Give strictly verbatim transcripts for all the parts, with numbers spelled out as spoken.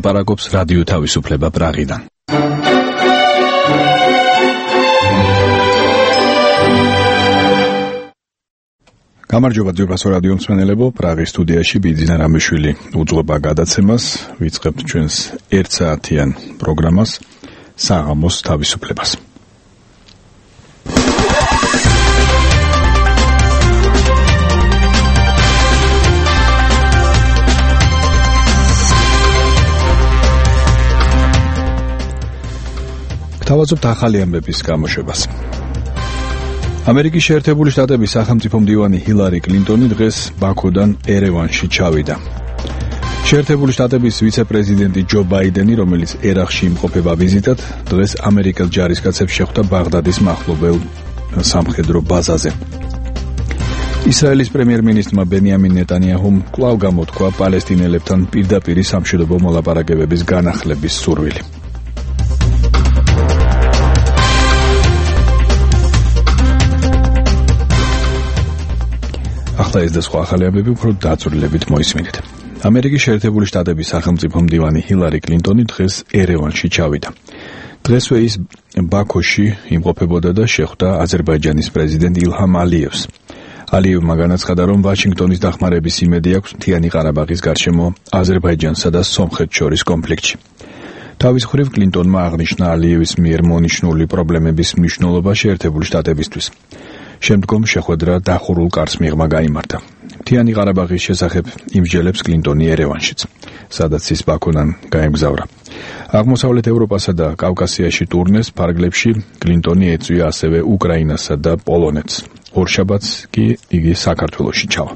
ლაპარაკობს რადიო თავისუფლება პრაღიდან. გამარჯობა ძვირფასო რადიო მსმენელებო, პრაღის სტუდიაში ბიძინა რამიშვილი უძღვება გადაცემას, ვიწყებთ ჩვენს ერთსაათიან პროგრამას საღამოს თავისუფლებას. გთავაზობთ ახალი ამბების გამოშვებას. ამერიკის შეერთებული შტატების სახელმწიფო მდივანი ჰილარი კლინტონი დღეს ბაქოდან ერევანში ჩავიდა. შეერთებული შტატების ვიცე-პრეზიდენტი ჯო ბაიდენი, რომელიც ერაყში იმყოფება ვიზიტად, დღეს ამერიკელ ჯარისკაცებს შეხვდა ბაღდადის მახლობელ სამხედრო ბაზაზე. ისრაელის პრემიერ-მინისტრმა ბენიამინ ნეტანიაჰუმ კვლავ გამოთქვა პალესტინელებთან პირდაპირი სამშვიდობო მოლაპარაკებების განახლების სურვილი. ახლა ეს და სხვა ახალი ამბები უფრო დაწვრილებით მოისმინეთ. ამერიკის შეერთებული შტატების სახელმწიფო მდივანი ჰილარი კლინტონი დღეს ერევანში ჩავიდა. დღესვე ის ბაქოში იმყოფებოდა და შეხვდა აზერბაიჯანის პრეზიდენტ ილჰამ ალიევს. ალიევმა განაცხადა, რომ ვაშინგტონის დახმარების იმედი აქვს მთიანი ყარაბაღის გარშემო აზერბაიჯანსა და სომხეთს შორის კონფლიქტში. თავის მხრივ კლინტონმა აღნიშნა ალიევის მიერ მონიშნული პრობლემების მნიშვნელობა შეერთებული შტატებისთვის. შემდგომ შეხვედრა დახურულ კარს მიღმა გაიმართა. მთიანი ყარაბაღის შესახებ იმსჯელებს კლინტონი ერევანშიც, სადაც ის ბაქოდან გაემგზავრა. აღმოსავლეთ ევროპასა და კავკასიაში ტურნეს ფარგლებში კლინტონი ეწვია ასევე უკრაინასა და პოლონეთს. ორშაბათს კი იგი საქართველოში ჩავა.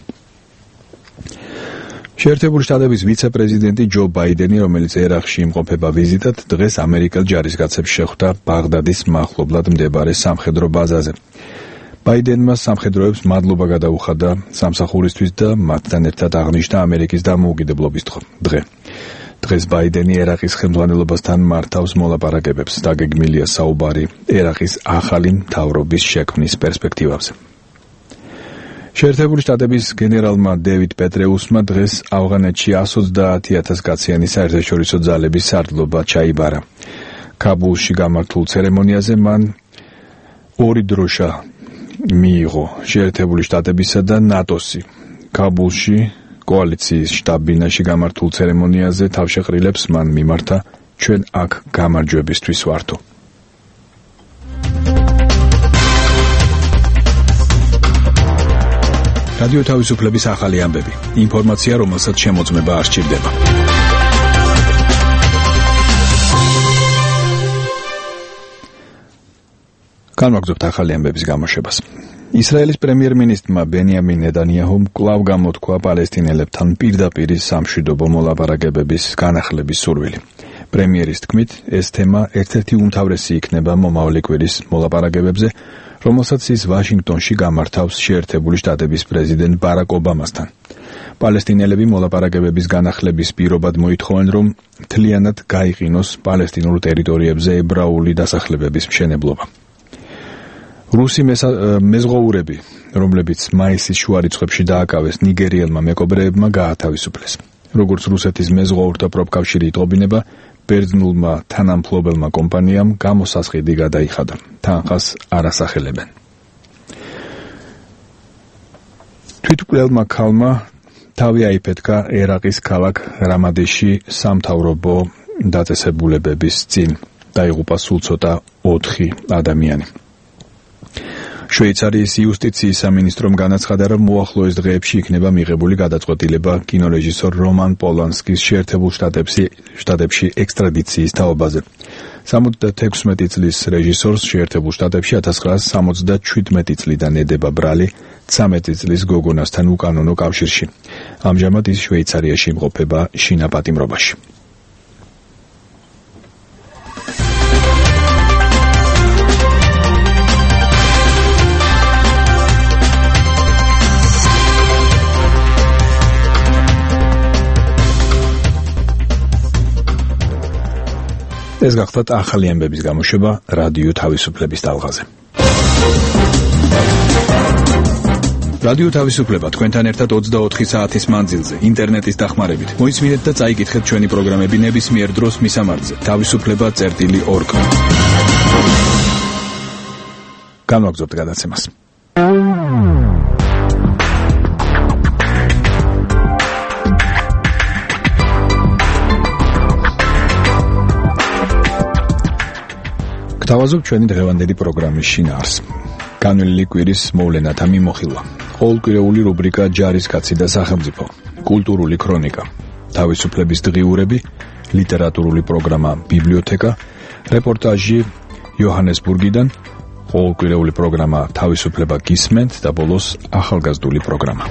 შეერთებული შტატების ვიცე-პრეზიდენტი ჯო ბაიდენი, რომელიც ერაყში იმყოფება ვიზიტად, დღეს ამერიკელ ჯარისკაცებს შეხვდა ბაღდადის მახლობლად მდებარე სამხედრო ბაზაზე. ბაიდენმა სამხედროებს მადლობა გადაუხადა სამსახურისთვის და მათთან ერთად აღნიშნა ამერიკის დამოუკიდებლობის დღე. დღეს ბაიდენი ერაყის ხელმძღვანელობასთან მართავს მოლაპარაკებებს. დაგეგმილია საუბარი ერაყის ახალი მთავრობის შექმნის პერსპექტივებზე. შეერთებული შტატების გენერალმა დევიდ პეტრეუსმა დღეს ავღანეთში εκατს ოცდაათი ათას კაციანი საერთაშორისო ძალების სარდლობა ჩაიბარა. კაბულში გამართულ ცერემონიაზე მან ორი დროშა მიიღო შეერთებული შტატებისა და ნატოსი. კაბულში კოალიციის შტაბ-ბინაში გამართულ ცერემონიაზე თავშეყრილებს მან მიმართა ჩვენ აქ გამარჯვებისთვის ვართო. რადიო თავისუფლების ახალი ამბები. ინფორმაცია, რომელსაც შემოწმება არ სჭირდება. განვაგრძობთ ახალი ამბების გამოშვებას. ისრაელის პრემიერ-მინისტრმა ბენიამინ ნეტანიაჰუმ კვლავ გამოთქვა პალესტინელებთან პირდაპირი სამშვიდობო მოლაპარაკებების განახლების სურვილი. პრემიერის თქმით, ეს თემა ერთ-ერთი უმთავრესი იქნება მომავალი კვირის მოლაპარაკებებზე, რომელსაც ის ვაშინგტონში გამართავს შეერთებული შტატების პრეზიდენტ ბარაკ ობამასთან. პალესტინელები მოლაპარაკებების განახლების პირობად მოითხოვენ, რომ მთლიანად გაიყინოს პალესტინურ ტერიტორიებზე ებრაული დასახლებების მშენებლობა. რუსი მეზღვაურები, რომლებიც მაისის შუა რიცხვებში დააკავეს ნიგერიელმა მეკობრეებმა, გაათავისუფლეს. როგორც რუსეთის მეზღვაურთა პროფკავშირი იტყობინება, ბერძნულმა თანამფლობელმა კომპანიამ გამოსასყიდი გადაიხადა. თანხას არ ასახელებენ. თვითმკვლელმა ქალმა თავი აიფეთქა ერაყის ქალაქ რამადეში სამთავრობო დაწესებულებების წინ. დაიღუპა სულ ცოტა ოთხი ადამიანი. შვეიცარიის იუსტიციის სამინისტრომ განაცხადა, რომ მოახლოეს დღეებში იქნება მიღებული გადაწყვეტილება კინორეჟისორ რომან პოლანსკის შეერთებულ შტატებში ექსტრადიციის თაობაზე. სამოცდათექვსმეტი წლის რეჟისორს შეერთებულ შტატებში ათას ცხრაასა სამოცდაჩვიდმეტი წლიდან ედება ბრალი ცამეტი წლის გოგონასთან უკანონო კავშირში. ამჟამად ის შვეიცარიაში იმყოფება შინაპატიმრობაში. ეს გახლავთ ახალი ამბების გამოშვება რადიო თავისუფლების ტალღაზე. რადიო თავისუფლება თქვენთან ერთად ოცდაოთხი საათის მანძილზე ინტერნეტის დახმარებით. მოისმინეთ და წაიკითხეთ ჩვენი პროგრამები ნებისმიერ დროს მისამართზე თავისუფლება წერტილი ორგ. განვაგრძობთ გადაცემას. გთავაზობ ჩვენი დღევანდელი პროგრამის შინაარს. განვლილი კვირის მოვლენათა მიმოხილვა. ყოველკვირეული რუბრიკა ჯარისკაცი და სახელმწიფო. კულტურული ქრონიკა. თავისუფლების დღიურები, ლიტერატურული პროგრამა ბიბლიოთეკა, რეპორტაჟი იოჰანესბურგიდან, ყოველკვირეული პროგრამა თავისუფლება გისმენთ და ბოლოს ახალგაზრდული პროგრამა.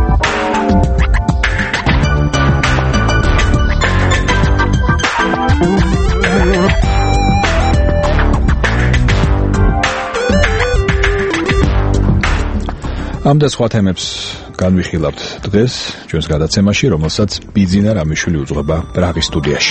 ამ და სხვა თემებს განვიხილავთ დღეს ჩვენს გადაცემაში, რომელსაც ბიძინა რამიშვილი უძღვება პრაღის სტუდიაში.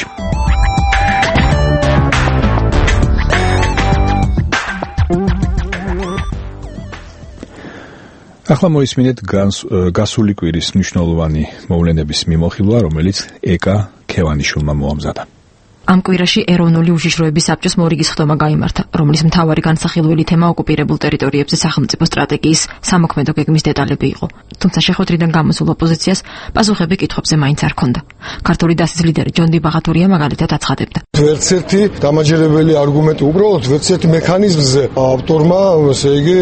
ახლა მოისმინეთ გასული კვირის მნიშვნელოვანი მოვლენების მიმოხილვა, რომელიც ეკა ქევანიშვილმა მოამზადა. ამ კვირაში ეროვნული უშიშროების საბჭოს მორიგის ხდომა გაიმართა, რომლის მთავარი განსახილველი თემა ოკუპირებულ ტერიტორიებზე სახელმწიფო სტრატეგიის სამოქმედო გეგმის დეტალები იყო. თუმცა შეხვედრიდან გამოსულ ოპოზიციას პასუხები კითხვებზე მაინც არ ჰქონდა. ქართული დასის ლიდერი ჯონდი ბაღათურია მაგალითად აცხადებდა. ვერც ერთი დამაჯერებელი არგუმენტი, უბრალოდ ვერც ერთი მექანიზმზე ავტორმა, ესე იგი,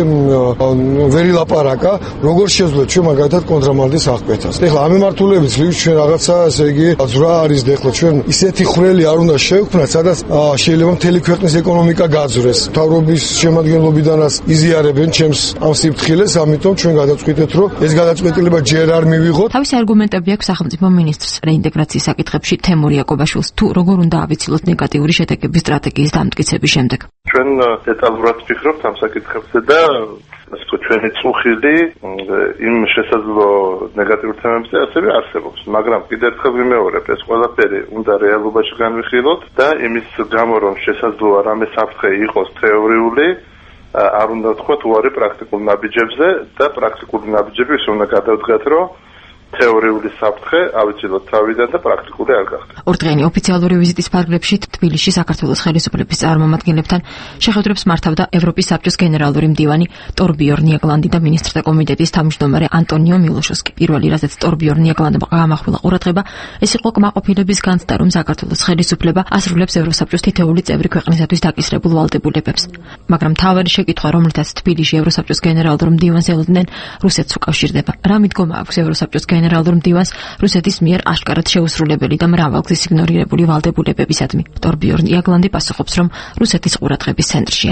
ვერ ილაპარაკა, როგორ შეძლოთ ჩვენ მაგალითად კონტრაბანდის აღკვეთას. ეხლა ამ მიმართულებით ლივს ჩვენ რაღაცა, ესე იგი, ზრა არის და ეხლა ჩვენ ისეთი ხვრელი არ უნდა შევქმნათ, სადაც შეიძლება მთელი ქვეყნის ეკონომიკა გაძვრეს. მთავრობის შემადგენლობიდანაც იზიარებენ ჩემს ამ სიფრთხილეს, ამიტომ ჩვენ გადაწყვიტეთ, რომ ეს გადაწყვეტილება ჯერ არ მივიღოთ. თავისი არგუმენტები აქვს სახელმწიფო მინისტრს რეინტეგრაციის საკითხებში თემურ იაკობაშვილს, თუ როგორ უნდა ავიცილოთ ნეგატიური შედეგების სტრატეგიის დამტკიცების შემდეგ. ჩვენ დეტალურად ვფიქრობთ ამ საკითხებზე და ასე ჩვენი წუხილი იმ შესაძლო ნეგატიურ თემებზე ასევე არსებობს, მაგრამ კიდევ ერთხელ ვიმეორებ, ეს ყველაფერი უნდა რეალობაში განვიხილოთ და იმის გამო, რომ შესაძლოა რამე საფრთხე იყოს თეორიული, არ უნდა თქვათ უარი პრაქტიკულ ნაბიჯებზე და პრაქტიკული ნაბიჯები ის უნდა გადავდგათ, რომ თეორიული საფრთხე ავიცილოთ თავიდან და პრაქტიკული არ გახდეს. ორდღიანი ოფიციალური ვიზიტის ფარგლებში თბილისში საქართველოს ხელისუფლების წარმომადგენლებთან შეხვედრებს მართავდა ევროპის საბჭოს გენერალური მდივანი ტორბიორ ნიაგლანდი და მინისტრთა კომიტეტის თავმჯდომარე ანტონიო მილოშოვსკი. პირველი რაზეც ტორბიორ ნიაგლანდმა გამახვილა ყურადღება, ეს იყო კმაყოფილების განცდა, რომ საქართველოს ხელისუფლება ასრულებს ევროსაბჭოს თითოეული წევრი ქვეყნისათვის დაკისრებულ ვალდებულებებს. მაგრამ მთავარი შეკითხვა, რომლითაც თბილისში ევროსაბჭოს გენერალურ მდივანს ელოდნენ, რუსეთს უკავშირდება. რა მიდგომა აქვს ევროსაბჭოს გენერალურ მდივანს რუსეთის მიერ აშკარად შეუსრულებელი და მრავალგზის იგნორირებული ვალდებულებებისადმი. ტორბიორ ნიაგლანდი პასუხობს, რომ რუსეთის ყურადღების ცენტრშია.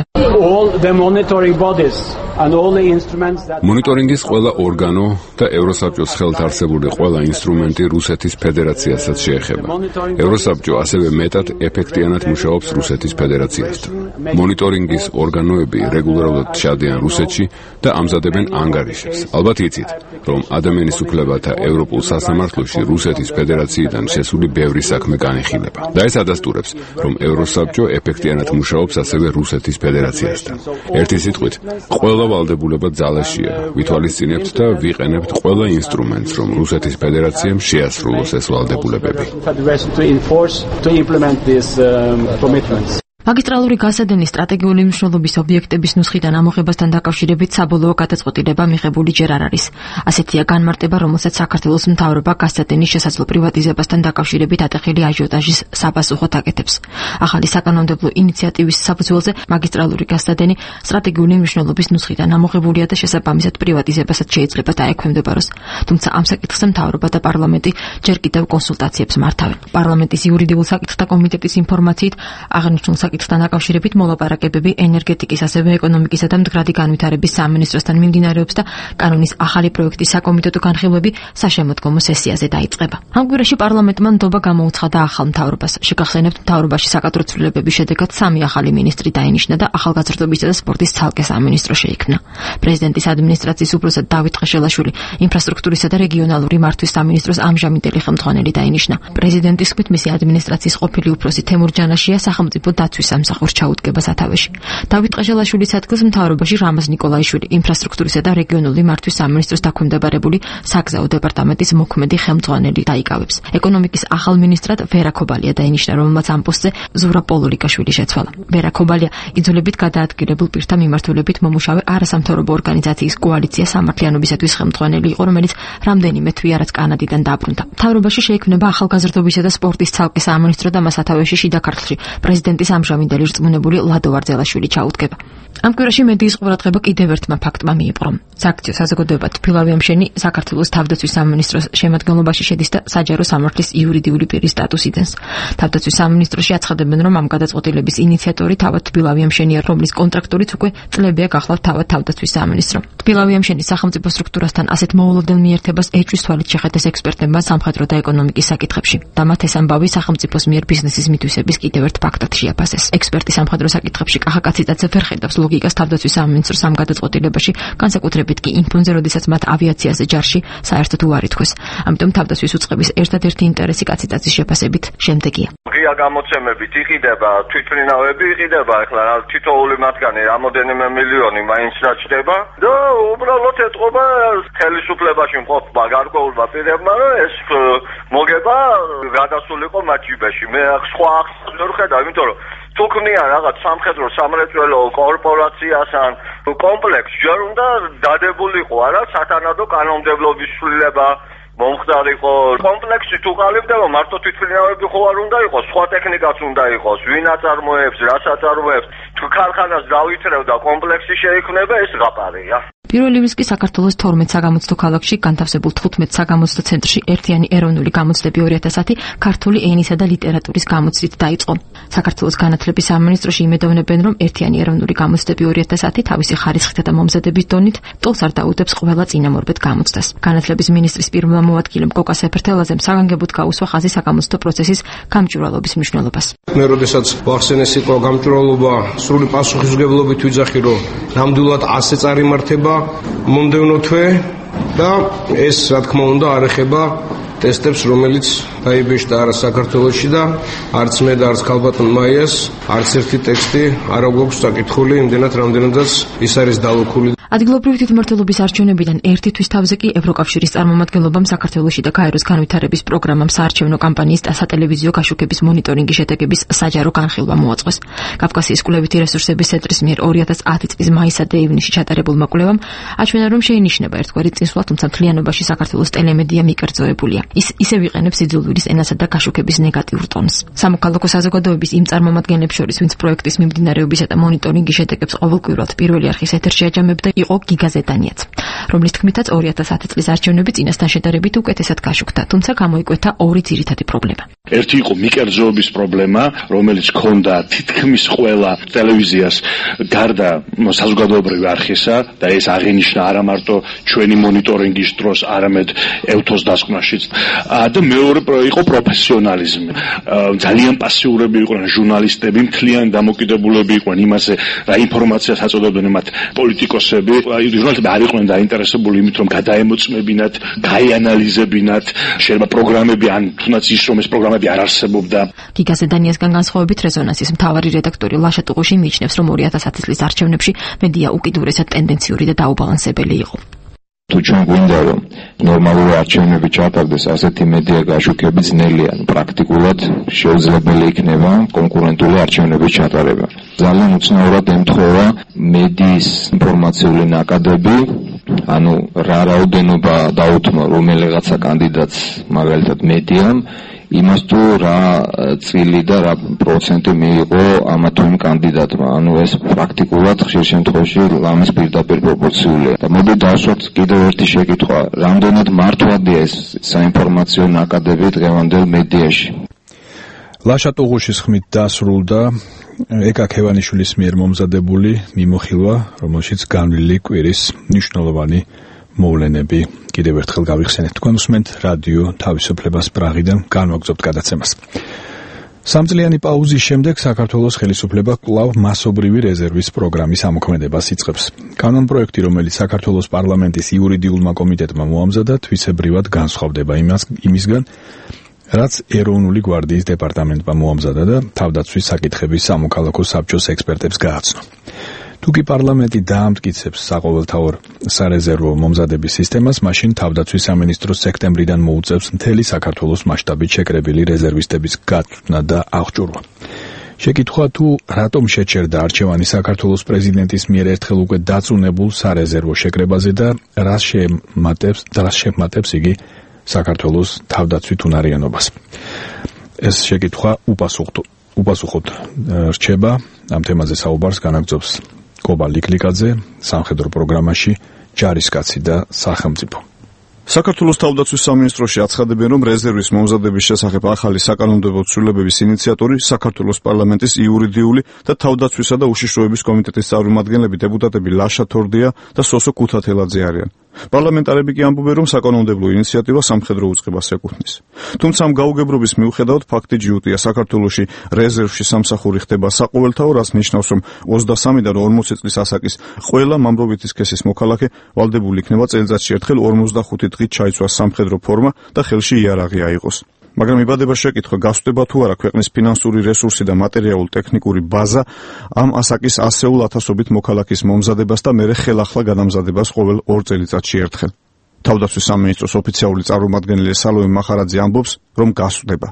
მონიტორინგის ყველა ორგანო და ევროსაბჭოს ხელთ არსებული ყველა ინსტრუმენტი რუსეთის ფედერაციასაც შეეხება. ევროსაბჭო ასევე მეტად ეფექტიანად მუშაობს რუსეთის ფედერაციასთან. მონიტორინგის ორგანოები რეგულარულად ჩადიან რუსეთში და ამზადებენ ანგარიშებს. ალბათ იცით, რომ ადამიანის უფლებათა ევროპულ სასამართლოში რუსეთის ფედერაციიდან შესული ბევრი საქმე განიხილება. და ეს ადასტურებს, რომ ევროსაბჭო ეფექტიანად მუშაობს ასევე რუსეთის ფედერაციასთან. ერთი სიტყვით, ყველა ვალდებულება ძალაშია. ვითვალისწინებთ და ვიყენებთ ყველა ინსტრუმენტს, რომ რუსეთის ფედერაციამ შეასრულოს ეს ვალდებულებები. მაგისტრალური გასადენის სტრატეგიული მნიშვნელობის ობიექტების ნუსხიდან ამოღებასთან დაკავშირებით საბოლოო გადაწყვეტილება მიღებული ჯერ არ არის. ასეთია განმარტება, რომელსაც საქართველოს მთავრობა გასადენის შესაძლო პრივატიზებასთან დაკავშირებით ატეხილი აჟიოტაჟის საპასუხოდ აკეთებს. ახალი საკანონმდებლო ინიციატივის საფუძველზე მაგისტრალური გასადენი სტრატეგიული მნიშვნელობის ნუსხიდან ამოღებულია და შესაბამისად პრივატიზებასაც შეიძლება დაექვემდებაროს. თუმცა ამ საკითხზე მთავრობა და პარლამენტი ჯერ კიდევ კონსულტაციებს მართავენ. პარლამენტის იურიდიულ საკითხთა კომიტეტის ინფორმაციით აღნიშნულ საკითხთან დაკავშირებით მოლაპარაკებები ენერგეტიკის, ასევე ეკონომიკისა და მდგრადი განვითარების სამინისტროსთან მიმდინარეობს და კანონის ახალი პროექტის საკომიტეტო განხილვები საშემოდგომო სესიაზე დაიწყება. ამ კვირაში პარლამენტმა ნდობა გამოუცხადა ახალ მთავრობას. შეგახსენებთ, მთავრობაში საკადრო ცვლილებების შედეგად სამი ახალი მინისტრი დაინიშნა და ახალგაზრდობისა და სპორტის ცალკე სამინისტრო შეიქმნა. პრეზიდენტის ადმინისტრაციის უფროსად დავით ხეშელაშვილი ინფრასტრუქტურისა და რეგიონალური მართვის სამინისტროს ამჟამინდელი ხელმძღვანელი დაინიშნა. პრეზიდენტის თქმით, მისი ადმინისტრაციის ყოფილი უფროსი თემურ ჯანაშია სახელმწიფო დაცვის თავდაცვის სამსახურს ჩაუდგება სათავეში. დავით ყეშელაშვილის ადგილს მთავრობაში რამაზ ნიკოლაიშვილი, ინფრასტრუქტურისა და რეგიონული მართვის სამინისტროს დაქვემდებარებული საგზაო დეპარტამენტის მოქმედი ხელმძღვანელი დაიკავებს. ეკონომიკის ახალ მინისტრად ვერა ქობალია დაინიშნა, რომელმაც ამ პოსტზე ზურა პოლურიკაშვილი შეცვალა. ვერა ქობალია იძულებით გადაადგილებულ პირთა მიმართულებით მომუშავე არასამთავრობო ორგანიზაციის კოალიცია სამართლიანობისათვის ხელმძღვანელი იყო, რომელიც რამდენიმე თვე არაც კანადიდან დაბრუნდა. მთავრობაში შეიქმნება ახალგაზრდობისა და სპორტის ცალკე სამინისტრო და მას სათავეში შიდა ქართლში პრეზიდენტის ამჟამინდელი რწმუნებული ლადო ვარძელაშვილი ჩაუდგება. ამ კვირაში მედიის ყურადღება კიდევ ერთმა ფაქტმა მიიპყრო. სააქციო საზოგადოება თბილავი ამშენი საქართველოს თავდაცვის სამინისტროს შემადგენლობაში შედის და საჯარო სამართლის იურიდიული პირის სტატუსს იძენს. თავდაცვის სამინისტროში აცხადებენ, რომ ამ გადაწყვეტილების ინიციატორი თავად თბილავი ამშენია, რომლის კონტრაქტორიც უკვე წლებია გახლავთ თავად თავდაცვის სამინისტრო. თბილავი ამშენის სახელმწიფო სტრუქტურასთან ასეთ მოულოდნელ მიერთებას ეჭვის თვალით შეხედეს ექსპერტებმა სამხედრო და ეკონომიკის საკითხებში და მათ ეს ამბავი სახელმწიფოს მიერ ბიზნესის მითვისების კიდევ ერთ ფაქტად შეაფასეს. ექსპერტი სამხედრო საკითხებში კახაკაციძე ვერ ხედავს ლოგიკას თავდაცვის სამინისტროს ამ გადაწყვეტილებაში, განსაკუთრებით კი იმ ფონზე, როდესაც მათ ავიაციაზე ჯარში საერთოდ უარი თქვეს. ამიტომ თავდაცვის უწყების ერთადერთი ინტერესი კაციტაძის შეფასებით შემდეგია. ღია გამოცემებით იყიდება, თვითმფრინავები იყიდება, ახლა თითოეული მათგანი რამოდენიმე მილიონი მაინც რაჭდება და უბრალოდ ეთყობა ხელისუფლებაში მყოფმა გარკვეულმა პირებმა, რომ ეს მოგება გადასულიყო მათ ჯიბეში. მე სხვა ახსნას ვერ ხედავ, იმიტომ რომ თუ ქმნიან რაღაც სამხედრო სამრეწველო კორპორაციას ან კომპლექსს, ჯერ უნდა დადებულიყო არა სათანადო კანონმდებლობის ცვლილება მომხდარიყო. კომპლექსი თუ ყალიბდება, მარტო თვითმფრინავები ხო არ უნდა იყოს, სხვა ტექნიკაც უნდა იყოს, ვინ აწარმოებს, რას აწარმოებს. თუ ქარხანას დავითრევ და კომპლექსი შეიქმნება, ეს გაპარია. პირველი ის კი საქართველოს თორმეტ საგამოცდო ქალაქში განთავსებულ თხუთმეტ საგამოცდო ცენტრში ერთიანი ეროვნული გამოცდები ორი ათას ათი ქართული ენისა და ლიტერატურის გამოცდით დაიწყო. საქართველოს განათლების სამინისტროში იმედოვნებენ, რომ ერთიანი ეროვნული გამოცდები ორი ათას ათი თავისი ხარისხითა და მომზადების დონით ტოლს არ დაუდებს ყველა წინამორბედ გამოცდას. განათლების მინისტრის პირველმა მოადგილემ კოკა სეფერთელაძემ საგანგებოდ გაუსვა ხაზი საგამოცდო პროცესის გამჭვირვალობის მნიშვნელობას. მე როდესაც ვახსენეს იყო გამჭვირვალობა, სრული პასუხისმგებლობით ვიძახი, რომ ნამდვილად ასე წარიმართება მომდევნო თვე და ეს რა თქმა უნდა არ ეხება ტესტებს, რომელიც დაიბეჭდა არა საქართველოში და არც მე და არც ქალბატონ მაიას არც ერთი ტექსტი არ აქვს საკითხული, იმდენად რამდენადაც ის არის დალუქული. ადგილობრივი თვითმმართველობის არჩევნებიდან ერთი თვის თავზე კი ევროკავშირის წარმომადგენლობამ საქართველოში და გაეროს განვითარების პროგრამამ საარჩევნო კამპანიის და სატელევიზიო გაშუქების მონიტორინგის შედეგების საჯარო განხილვა მოაწყოს. კავკასიის კვლევითი რესურსების ცენტრის მიერ ორი ათას ათი წლის მაისსა და ივნისში ჩატარებულმა კვლევამ აჩვენა, რომ შეინიშნება ერთგვარი წინსვლა, თუმცა მთლიანობაში საქართველოს ტელემედია მიკერძოებულია. ის ისევ იყენებს იძულვილის ენასა და გაშუქების ნეგატიურ ტონს. სამოქალაქო საზოგადოების იმ წარმომადგენლებს შორის, ვინც პროექტის მიმდინარეობისა და მონიტორინგის შედეგებს ყოველკვირად პირველი არხის ეთერში აჯამებდა, იყო გიგა ზედანიაც, რომლის თქმითაც ორი ათას ათი წლის არჩევნები წინასთან შედარებით უკეთესად გაშუქდა, თუმცა გამოიკვეთა ორი ძირითადი პრობლემა. ერთი იყო მიკერძოების პრობლემა, რომელიც ჰქონდა თითქმის ყველა ტელევიზიას გარდა საზოგადოებრივი არხისა და ეს აღინიშნა არა მარტო ჩვენი მონიტორინგის დროს, არამედ ევთოს დასკვნაშიც. და მეორე იყო პროფესიონალიზმი. ძალიან პასიურები იყვნენ ჟურნალისტები, მთლიანი დამოკიდებულები იყვნენ იმაზე, რა ინფორმაციას აწოდებდნენ მათ პოლიტიკოსები. ჟურნალისტები არ იყვნენ დაინტერესებული იმით, რომ გადაემოწმებინათ, გაიანალიზებინათ შეიძლება პროგრამები, ან თუნდაც ის რომ ეს პროგრამები არ არსებობდა. გიგა ზედანიასგან განსხვავებით რეზონანსის მთავარი რედაქტორი ლაშა ტუღუში მიიჩნევს, რომ ორი ათას ათი წლის არჩევნებში მედია უკიდურესად ტენდენციური და დაუბალანსებელი იყო. თუ ჩვენ გვინდა რომ ნორმალური არჩევნები ჩატარდეს, ასეთი მედია გაშუქები ძნელია, პრაქტიკულად შეუძლებელი იქნება კონკურენტული არჩევნების ჩატარება. ძალიან უცნაურად ემთხვევა მედიის ინფორმაციული ნაკადები, ანუ რა რაოდენობა დაუთმო რომელიღაცა კანდიდატს, მაგალითად მედიამ, იმას თუ რა წილი და რა პროცენტი მიიღო ამა თუ იმ კანდიდატმა, ანუ ეს პრაქტიკულად ხშირ შემთხვევაში ამის პირდაპირ პროპორციულია. და მოდი დავსვათ კიდევ ერთი შეკითხვა, რამდენად მართვადია ეს საინფორმაციო ნაკადები დღევანდელ მედიაში? ლაშა ტუღუშის ხმით დასრულდა ეკა ქევანიშვილის მიერ მომზადებული მიმოხილვა, რომელშიც განვლილი კვირის მნიშვნელოვანი მოვლენები კიდევ ერთხელ გავიხსენეთ. თქვენ უსმენთ რადიო თავისუფლებას პრაღიდან, განვაგრძობთ გადაცემას. სამწლიანი პაუზის შემდეგ საქართველოს ხელისუფლება კვლავ მასობრივი რეზერვის პროგრამის ამოქმედებას იწყებს. კანონპროექტი, რომელიც საქართველოს პარლამენტის იურიდიულმა კომიტეტმა მოამზადა, თვისებრივად განსხვავდება იმისგან, რაც ეროვნული გვარდიის დეპარტამენტმა მოამზადა და თავდაცვის საკითხების სამოქალაქო საბჭოს ექსპერტებს გააცნო. თუკი პარლამენტი დაამტკიცებს საყოველთაო სარეზერვო მომზადების სისტემას, მაშინ თავდაცვის სამინისტროს სექტემბრიდან მოუწევს მთელი საქართველოს მასშტაბით შეკრებილი რეზერვისტების გაწვნა და აღჭურვა. შეკითხვა თუ რატომ შეჩერდა არჩევანი საქართველოს პრეზიდენტის მიერ ერთხელ უკვე დაწუნებულ სარეზერვო შეკრებაზე და რას შემატებს და რას შემატებს იგი საქართველოს თავდაცვით უნარიანობას. ეს შეკითხვა უპასუხოდ უპასუხოდ რჩება. ამ თემაზე საუბარს განაგრძობს კობა ლიკლიკაძე სამხედრო პროგრამაში ჯარისკაცი და სახელმწიფო. საქართველოს თავდაცვის სამინისტროში აცხადებენ, რომ რეზერვის მომზადების შესახებ ახალი საკანონმდებლო ცვლილებების ინიციატორი საქართველოს პარლამენტის იურიდიული და თავდაცვისა და უშიშროების კომიტეტის წარმომადგენლები დეპუტატები ლაშა თორდია და სოსო ქუთათელაძე არიან. პარლამენტარები კი ამბობენ, რომ საკანონმდებლო ინიციატივა სამხედრო უწყებას ეკუთვნის. თუმცა ამ გაუგებრობის მიუხედავად ფაქტი ჯიუტია, საქართველოში რეზერვში სამსახური ხდება საყოველთაო, რაც ნიშნავს, რომ ოცდასამიდან ორმოცი წლის ასაკის ყველა მამრობითი სქესის მოქალაქე ვალდებული იქნება წელიწადში ერთხელ ორმოცდახუთი დღით ჩაიცვას სამხედრო ფორმა და ხელში იარაღი აიღოს. მაგრამ იბადება შეკითხვა, გასვდება თუ არა ქვეყნის ფინანსური რესურსი და მატერიალურ-ტექნიკური ბაზა ამ ასაკის ასეულ ათასობით მოქალაქის მომზადებას და მერე ხელახლა გადამზადებას ყოველ ორ წელიწადში ერთხელ. თავდაცვის სამინისტროს ოფიციალური წარმომადგენელი სალომე მახარაძე ამბობს, რომ გასვდება.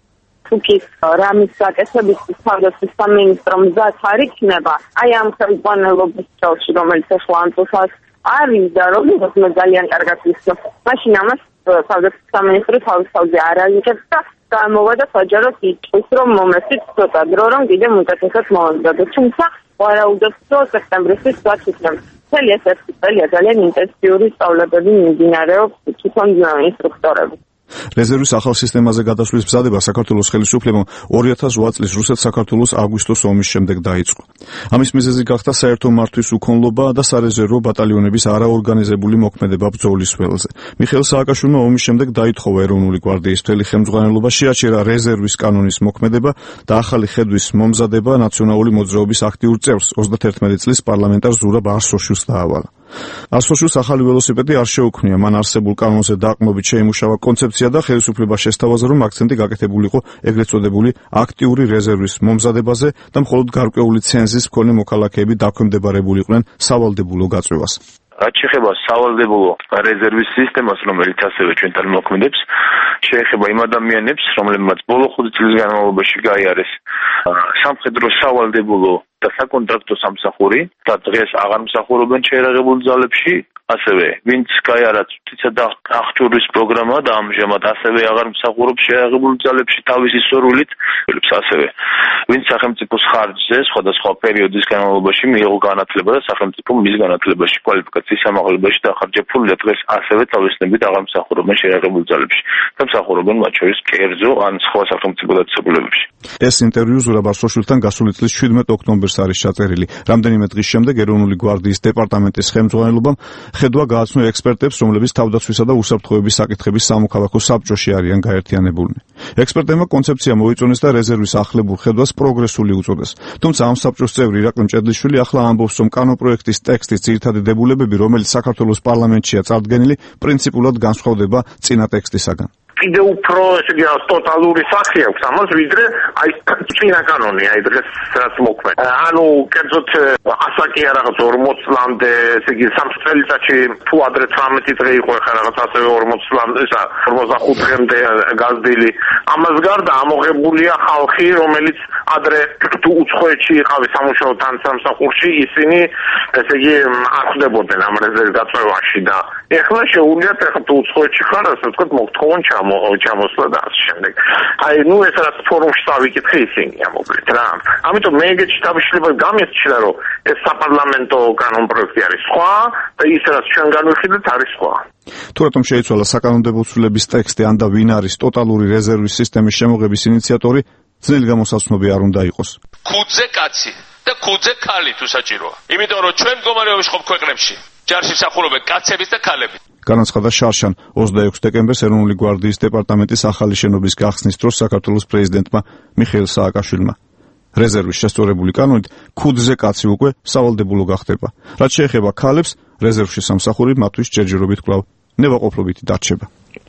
თუკი რამის საკითხების თავდაცვის სამინისტრო მზად არ იქნება, აი ამ ხელმძღვანელობის წელში, რომელიც ახლა ამ წელს არის და როგორც მე ძალიან კარგად ვიცნობ, მაშინ ამას თავდაცვის სამინისტრო თავის თავზე არ აიღებს და გამოვა და საჯაროდ იტყვის, რომ მომესით ცოტა დრო, რომ კიდევ უმეტესად მოამზადოს. თუმცა ვარაუდობთ, რომ სექტემბრისთვის ვართ იქნება. მთელი ეს ერთი წელია ძალიან ინტენსიური სწავლებები მიმდინარეობს თვითონ ინსტრუქტორები. რეზერვის ახალ სისტემაზე გადასვლის მზადება საქართველოს ხელისუფლებამ ორი ათას ოთხ წლის რუსეთ-საქართველოს აგვისტოს ომის შემდეგ დაიწყო. ამის მიზეზი გახდა საერთო მართვის უქონლობა და სარეზერვო ბატალიონების არაორგანიზებული მოქმედება ბრძოლის ველზე. მიხეილ სააკაშვილმა ომის შემდეგ დაითხოვა ეროვნული გვარდიის მთელი ხელმძღვანელობა, შეაჩერა რეზერვის კანონის მოქმედება და ახალი ხედვის მომზადება ნაციონალური მოძრაობის აქტიურ წევრს ოცდაათი წლის პარლამენტარ ზურაბ არსოშვილს დაავალა. არსოშვილს ახალი ველოსიპედი არ შეუქმნია, მან არსებულ კანონზე დაყრდნობით შეიმუშავა კონცეფცია და ხელისუფლება შესთავაზა, რომ აქცენტი გაკეთებული იყო ეგრეთ წოდებული აქტიური რეზერვის მომზადებაზე და მხოლოდ გარკვეული ცენზის მქონე მოქალაქეები დაქვემდებარებული იყვნენ სავალდებულო გაწვევას. რაც შეეხება სავალდებულო რეზერვის სისტემას, რომელიც ასევე ჩვენთან მოქმედებს, შეეხება იმ ადამიანებს, რომლებმაც ბოლო ხუთი წლის განმავლობაში გაიარეს სამხედრო სავალდებულო და საკონტრაქტო სამსახური და დღეს აღარ მსახურობენ შეერაღებულ ძალებში, ასევე ვინც გაიარა თვითსა და აღჭურვის პროგრამა და ამჟამად ასევე აღარ მსახურობს შეერაღებულ ძალებში თავისი სურვილით, ასევე ვინც სახელმწიფოს ხარჯზე სხვადასხვა პერიოდის განმავლობაში მიიღო განათლება და სახელმწიფო მის განათლებაში კვალიფიკაციის ამაღლებაში დახარჯა ფული და დღეს ასევე თავისნებით აღარ მსახურობენ შეერაღებულ ძალებში და მსახურობენ მათ შორის კერძო ან სხვა სახელმწიფო დაწესებულებებში. ეს ინტერვიუ ზურაბ არსოშვილთან გასული წლის შვიდმეტ ოქტომბერს არის ჩაწერილი. რამდენიმე დღის შემდეგ ეროვნული გვარდიის დეპარტამენტის ხელმძღვანელობამ ხედვა გააცნო ექსპერტებს, რომლებიც თავდაცვისა და უსაფრთხოების საკითხების სამოქალაქო საბჭოში არიან გაერთიანებულნი. ექსპერტებმა კონცეფცია მოიწონეს და რეზერვის ახლებურ ხედვას პროგრესული უწოდეს. თუმცა ამ საბჭოს წევრი ირაკლი მჭედლიშვილი ახლა ამბობს, რომ კანონპროექტის ტექსტის ძირითადი დებულებები, რომელიც საქართველოს პარლამენტშია წარდგენილი, პრინციპულად განსხვავდება წინა ტექსტისაგან. კიდევ უფრო ესე იგი ტოტალური სახე აქვს ამას, ვიდრე აი წინა კანონი, აი დღეს რაც მოქმედ. ანუ კერძოდ ასაკი რაღაც ორმოც წლამდე, ესე იგი სამ წელიწადში თუ ადრე ცხრამეტი დღე იყო, ხა რაღაც ასევე ორმოც წლამდე, ისა ორმოცდახუთ დღემდე გაზრდილი. ამას გარდა ამოღებულია ხალხი, რომელიც ადრე თუ უცხოეთში იყავი სამუშაო თან სამსახურში, ისინი ესე იგი არ ხდებოდნენ ამ რეზერვის გაწევაში და ეხლა შეუძლიათ ეხლა თუ უცხოეთში ხარ, ასე ვთქვათ, მოგთხოვონ ჩამოსვლა და ასე შემდეგ. აი, ნუ ეს რაც ფორუმში დავიკითხე, ისინი ამოკლით რა. ამიტომ მე ეგეთი შტაბშილება გამიჩნდა, რომ ეს საპარლამენტო კანონპროექტი არის სხვა და ის რაც ჩვენ განვიხილეთ არის სხვა. თუ რატომ შეიცვალა საკანონმდებლო ცვლილების ტექსტი, ან და ვინ არის ტოტალური რეზერვის სისტემის შემოღების ინიციატორი, ძნელი გამოსაცნობი არ უნდა იყოს. ქუძე კაცი და ქუძე ქალი თუ საჭიროა. იმიტომ რომ ჩვენ მდგომარეობის ხობ ქვეყნებში ჯარში მსახურობენ კაცები და ქალები. განაცხადა შარშან ოცდაექვსი დეკემბერს ეროვნული გვარდიის დეპარტამენტის ახალი შენობის გახსნის დროს საქართველოს პრეზიდენტმა მიხეილ სააკაშვილმა. რეზერვის შესწორებული კანონით ქუძზე კაცი უკვე სავალდებულო გახდება. რაც შეეხება ქალებს, რეზერვში სამსახური მათთვის ჯერჯერობით კვლავ ნებაყოფლობითი დარჩება.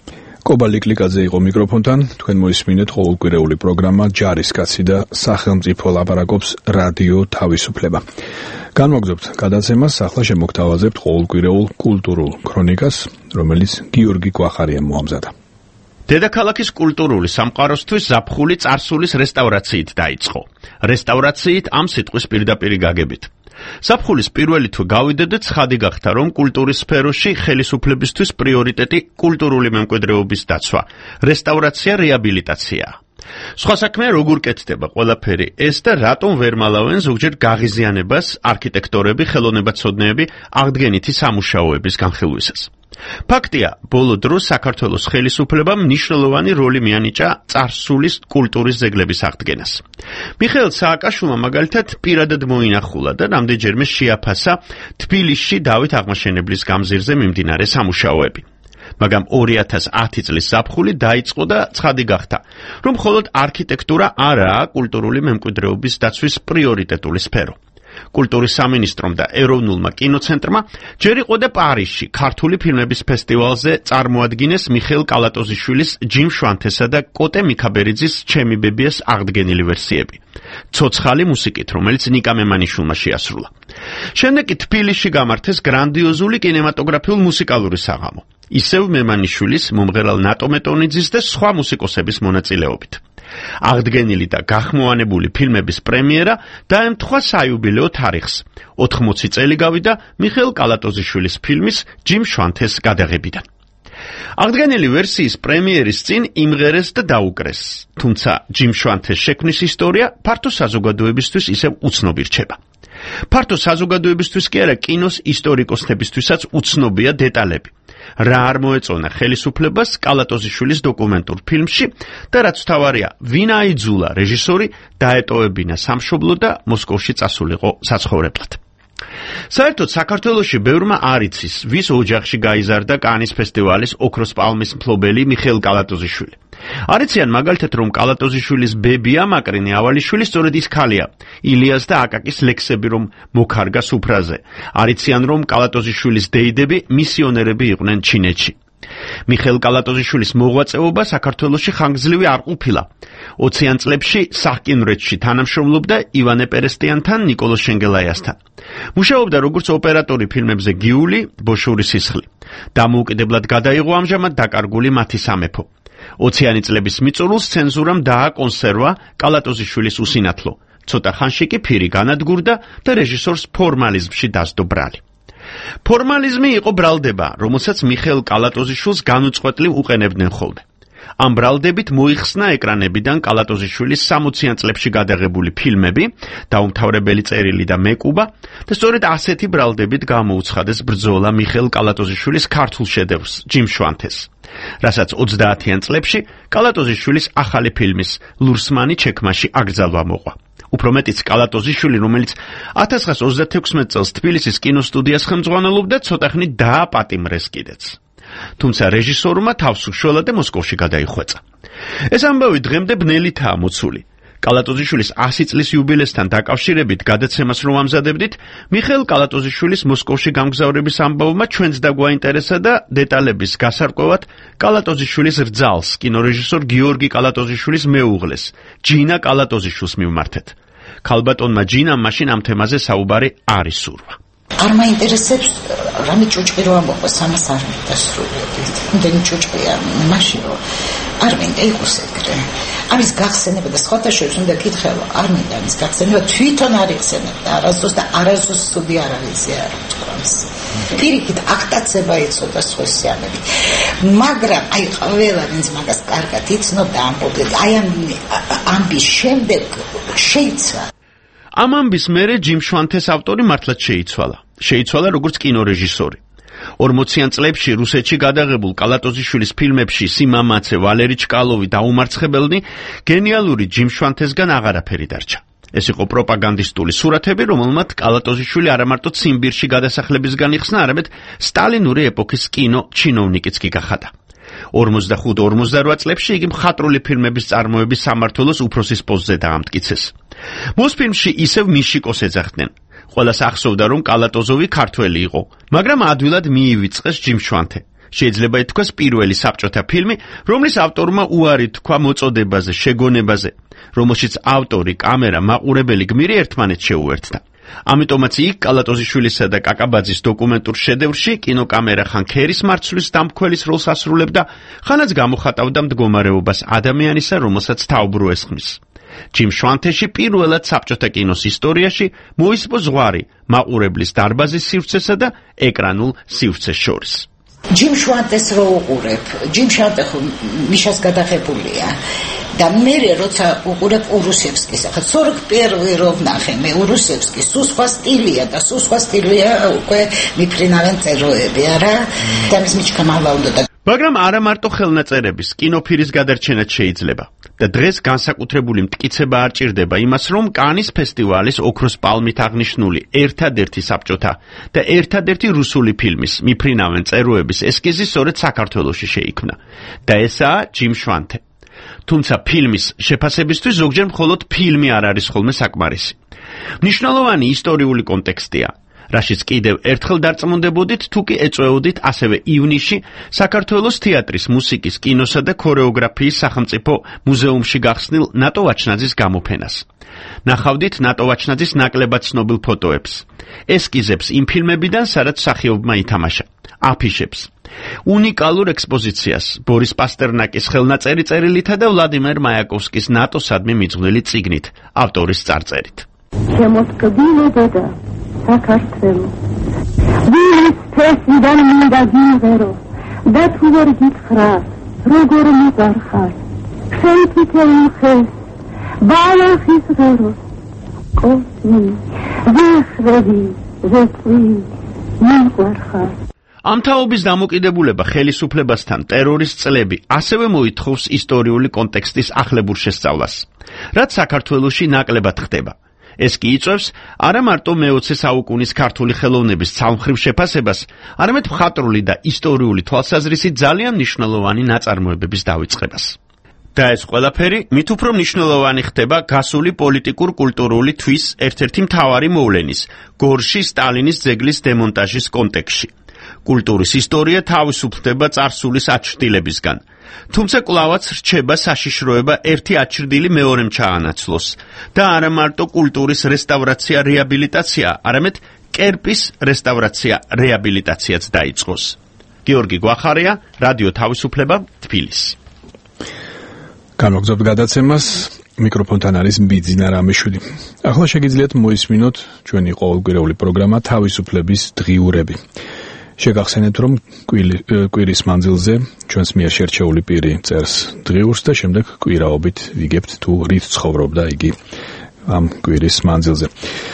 კობა ლიკლიკაძე იყო მიკროფონთან, თქვენ მოისმინეთ ყოველკვირეული პროგრამა ჯარისკაცი და სახელმწიფო ლაპარაკობს რადიო თავისუფლება. განმოგზობთ გადაცემას, ახლა შემოგთავაზებთ ყოველკვირეულ კულტურულ ქრონიკას, რომელიც გიორგი კვახარიამ მოამზადა. დედაქალაქის კულტურული სამყაროსთვის ზაფხული წარსულის რესტავრაციით დაიწყო. რესტავრაციით ამ სიტყვის პირდაპირი გაგებით. ზაფხულის პირველი თუ გავიდოდეთ, ცხადი გახდა, რომ კულტურის სფეროში ხელისუფლებისთვის პრიორიტეტი კულტურული მემკვიდრეობის დაცვა, რესტავრაცია, რეაბილიტაცია. სხვა საქმეა, როგორ კეთდება ყველაფერი ეს და რატომ ვერ მალავენ ზოგჯერ გაღიზიანებას არქიტექტორები, ხელოვნებაცოდნეები აღდგენითი სამუშაოების განხილვისას. ფაქტია, ბოლო დროს საქართველოს ხელისუფლებამ მნიშვნელოვანი როლი მიანიჭა წარსულის კულტურის ძეგლების აღდგენას. მიხეილ სააკაშვილმა მაგალითად პირადად მოინახულა და რამდენჯერმე შეაფასა თბილისში დავით აღმაშენებლის გამზირზე მიმდინარე სამუშაოები. მაგრამ ორი ათას ათი წლის ზაფხული დაიწყო და ცხადი გახდა, რომ მხოლოდ არქიტექტურა არაა კულტურული მემკვიდრეობის დაცვის პრიორიტეტული სფერო. კულტურის სამინისტრომ და ეროვნულმა კინოცენტრმა ჯერ იყო და პარიზში ქართული ფილმების ფესტივალზე წარმოადგინეს მიხეილ კალატოზიშვილის ჯიმ შვანთესა და კოტე მიქაბერიძის ჩემი ბებიას აღდგენილი ვერსიები. ცოცხალი მუსიკით, რომელიც ნიკა მემანიშვილმა შეასრულა. შემდეგ კი თბილისში გამართეს გრანდიოზული კინემატოგრაფიულ მუსიკალური საღამო. ისევ მემანიშვილის, მომღერალ ნატო მეტონიძის და სხვა მუსიკოსების მონაწილეობით. აღდგენილი და გახმოვანებული ფილმების პრემიერა დაემთხვა საიუბილეო თარიღს. ოთხმოცი წელი გავიდა მიხეილ კალატოზიშვილის ფილმის ჯიმ შვანთეს გადაღებიდან. აღდგენილი ვერსიის პრემიერის წინ იმღერეს და დაუკრეს, თუმცა ჯიმ შვანთეს შექმნის ისტორია ფართო საზოგადოებისთვის ისევ უცნობი რჩება. ფართო საზოგადოებისთვის კი არა, კინოს ისტორიკოსებისთვისაც უცნობია დეტალები. რა არ მოეწონა ხელისუფლებას კალატოზიშვილის დოკუმენტურ ფილმში და რაც თავარია, ვინ აიძულა რეჟისორი დაეტოვებინა სამშობლო და მოსკოვში წასულიყო საცხოვრებლად. საერთოდ საქართველოში ბევრმა არ იცის, ვის ოჯახში გაიზარდა კანის ფესტივალის ოქროს პალმის მფლობელი მიხეილ კალატოზიშვილი. არიციან მაგალითად, რომ კალატოზიშვილის ბებია მაკრინე ავალიშვილი სწორედ ის ქალია, ილიას და აკაკის ლექსები რომ მოქარგა სუფრაზე. არიციან, რომ კალატოზიშვილის დეიდები მისიონერები იყვნენ ჩინეთში. მიხეილ კალატოზიშვილის მოღვაწეობა საქართველოში ხანგრძლივი არ ყოფილა. ოციან წლებში სახკინვრეთში თანამშრომლობდა ივანე პერესტიანთან, ნიკოლოზ შენგელაიასთან. მუშაობდა როგორც ოპერატორი ფილმებზე გიული, ბოშური სისხლი. დამოუკიდებლად გადაიღო ამჟამად დაკარგული მათი სამეფო. ოციანი წლების მიწურულს ცენზურამ დააკონსერვა კალატოზიშვილის უსინათლო. ცოტა ხანში კი ფირი განადგურდა და რეჟისორს ფორმალიზმში დასდო ბრალი. ფორმალიზმი იყო ბრალდება, რომელსაც მიხეილ კალატოზიშვილს განუწყვეტლივ უყენებდნენ ხოლმე. ამ ბრალდებით მოიხსნა ეკრანებიდან კალატოზიშვილის სამოციან წლებში გადაღებული ფილმები, დაუმთავრებელი წერილი და მეკუბა და სწორედ ასეთი ბრალდებით გამოუცხადეს ბრძოლა მიხეილ კალატოზიშვილის ქართულ შედევრს, ჯიმ შვანთეს. რასაც ოცდაათიან წლებში კალატოზიშვილის ახალი ფილმის ლურსმანი ჩექმაში აკრძალვა მოყვა. უფრო მეტიც კალატოზიშვილი, რომელიც ათას ცხრაას ოცდათექვსმეტ წელს თბილისის კინოსტუდიას ხელმძღვანელობდა, ცოტახნით დააპატიმრეს კიდეც. თუმცა რეჟისორმა თავს უშველა და მოსკოვში გადაიხვეწა. ეს ამბავი დღემდე ბნელითაა მოცული. კალატოზიშვილის ასი წლის იუბილესთან დაკავშირებით გადაცემას რომ ამზადებდით, მიხეილ კალატოზიშვილის მოსკოვში გამგზავრების ამბავმა ჩვენც დაგვაინტერესა და დეტალების გასარკვევად კალატოზიშვილის რძალს, კინორეჟისორ გიორგი კალატოზიშვილის მეუღლეს, ჯინა კალატოზიშვილს მივმართეთ. ქალბატონმა ჯინამ მაშინ ამ თემაზე საუბარი არ ისურვა. არ მაინტერესებს რამე ჭუჭყი რო ამბობს, ამას არ მინდა სრულიად. იმდენი ჭუჭყია მაშინ რომ არ მინდა იყოს ეგრე. ამის გახსენება და სხვათა შორის უნდა კითხება, არ მინდა ამის გახსენება, თვითონ არ იხსენებდა არასდროს და არასდროს სტუდია არ არის არ თქვამს. პირიქით აქტაცება იცოდა სხვისიანები. მაგრამ აი ყველა ვინც მაგას კარგად იცნობდა ამბობდა, აი ამ ამბის შემდეგ შეიცვა. ამ ამბის მერე ჯიმ შვანთეს ავტორი მართლაც შეიცვალა. შეიცვალა როგორც კინორეჟისორი. ორმოციან წლებში რუსეთში გადაღებულ კალატოზიშვილის ფილმებში სიმამაცე, ვალერი ჩკალოვი და უმარცხებელნი გენიალური ჯიმ შვანთესგან აღარაფერი დარჩა. ეს იყო პროპაგანდისტული სურათები, რომელმაც კალატოზიშვილი არა მარტო ციმბირში გადასახლებისგან იხსნა, არამედ სტალინური ეპოქის კინო ჩინოვნიკიც კი გახადა. ორმოცდახუთ ორმოცდარვა წლებში იგი მხატვრული ფილმების წარმოების სამმართველოს უფროსის პოსტზე დაამტკიცეს. მოსფილმში ისევ მიშიკოს ეძახდნენ. ყველას ახსოვდა, რომ კალატოზოვი ქართველი იყო, მაგრამ ადვილად მიივიწყეს ჯიმ შვანთე. შეიძლება ითქვას პირველი საბჭოთა ფილმი, რომლის ავტორმა უარი თქვა მოწოდებაზე, შეგონებაზე, რომელშიც ავტორი, კამერა, მაყურებელი გმირი ერთმანეთს შეუერთდა. ამიტომაც იქ კალატოზიშვილისა და კაკაბაძის დოკუმენტურ შედევრში კინოკამერა ხან ქერის მარცვლის დამქველის როლს ასრულებდა, ხანაც გამოხატავდა მდგომარეობას ადამიანისა, რომელსაც თაობრო ესხმის. ჯიმ შვანთეში პირველად საბჭოთა კინოს ისტორიაში მოისპო ზღვარი მაყურებლის დარბაზის სივრცესა და ეკრანულ სივრცეს შორის. ჯიმ შვანთეს რო უყურებ, ჯიმ შვანთე მიშას გადაღებულია და მე როცა უყურებ ურუსევსკის, ახლა сорок первый რო ვნახე მე ურუსევსკის, სულ სხვა სტილია და სულ სხვა სტილია უკვე მიფრინავენ წეროები, არა? და მის მიჩქამალა უნდა მაგრამ არა მარტო ხელნაწერების, კინოფირის გადარჩენაც შეიძლება. და დღეს განსაკუთრებული მტკიცება არ ჭირდება იმას, რომ კანის ფესტივალის ოქროს პალმით აღნიშნული ერთადერთი საბჭოთა და ერთადერთი რუსული ფილმის მიფრინავენ წეროების ესკიზი სწორედ საქართველოში შეიქმნა. და ესაა ჯიმ შვანთე. თუმცა ფილმის შეფასებისთვის ზოგჯერ მხოლოდ ფილმი არ არის ხოლმე საკმარისი. მნიშვნელოვანი ისტორიული კონტექსტია, რაშიც კიდევ ერთხელ დარწმუნდებოდით, თუ კი ეწვეოდით ასევე ივნისში საქართველოს თეატრის, მუსიკის, კინოსა და ქორეოგრაფიის სახელმწიფო მუზეუმში გახსნილ ნატო ვაჩნაძის გამოფენას. ნახავდით ნატო ვაჩნაძის ნაკლებად ცნობილ ფოტოებს, ესკიზებს იმ ფილმებიდან, სადაც მსახიობმა ითამაშა, აფიშებს, უნიკალურ ექსპოზიციას ბორის პასტერნაკის ხელნაწერი წერილითა და ვლადიმერ მაიაკოვსკის ნატოსადმი მიძღვნილი წიგნით, ავტორის წარწერით. შემოწყვილებოდა საქართველო. ვირის ფესიდან მინდა გიმღერო და თუ ვერ გითხრა, როგორ მიყარხარ. შენ თითოეულ ხელს ბალახის ღეროს კოსმი ვეხრები ვეწვი მიყარხარ. ამ თაობის დამოკიდებულება ხელისუფლებასთან ტერორის წლები ასევე მოითხოვს ისტორიული კონტექსტის ახლებურ შესწავლას, რაც საქართველოში ნაკლებად ხდება. ეს კი იწვევს არა მარტო მეოცე საუკუნის ქართული ხელოვნების ცალმხრივ შეფასებას, არამედ მხატვრული და ისტორიული თვალსაზრისით ძალიან მნიშვნელოვანი ნაწარმოებების დავიწყებას. და ეს ყველაფერი მით უფრო მნიშვნელოვანი ხდება გასული პოლიტიკურ-კულტურული თვის ერთ-ერთი მთავარი მოვლენის, გორში სტალინის ძეგლის დემონტაჟის კონტექსტში. კულტურის ისტორია თავისუფლდება წარსულის აჩრდილებისგან. თუმცა კვლავაც რჩება საშიშროება ერთი აჩრდილი მეორემ ჩაანაცვლოს და არა მარტო კულტურის რესტავრაცია, რეაბილიტაცია, არამედ კერპის რესტავრაცია, რეაბილიტაციაც დაიწყოს. გიორგი გვახარია, რადიო თავისუფლება, თბილისი. განვაგრძობთ გადაცემას, მიკროფონთან არის ბიძინა რამიშვილი. ახლა შეგიძლიათ მოისმინოთ ჩვენი ყოველკვირეული პროგრამა თავისუფლების დღიურები. შეგახსენეთ, რომ კვირის მანძილზე ჩვენს მიერ შერჩეული პირი წერს დღიურს და შემდეგ კვირაობით ვიგებთ თუ რით ცხოვრობდა იგი ამ კვირის მანძილზე.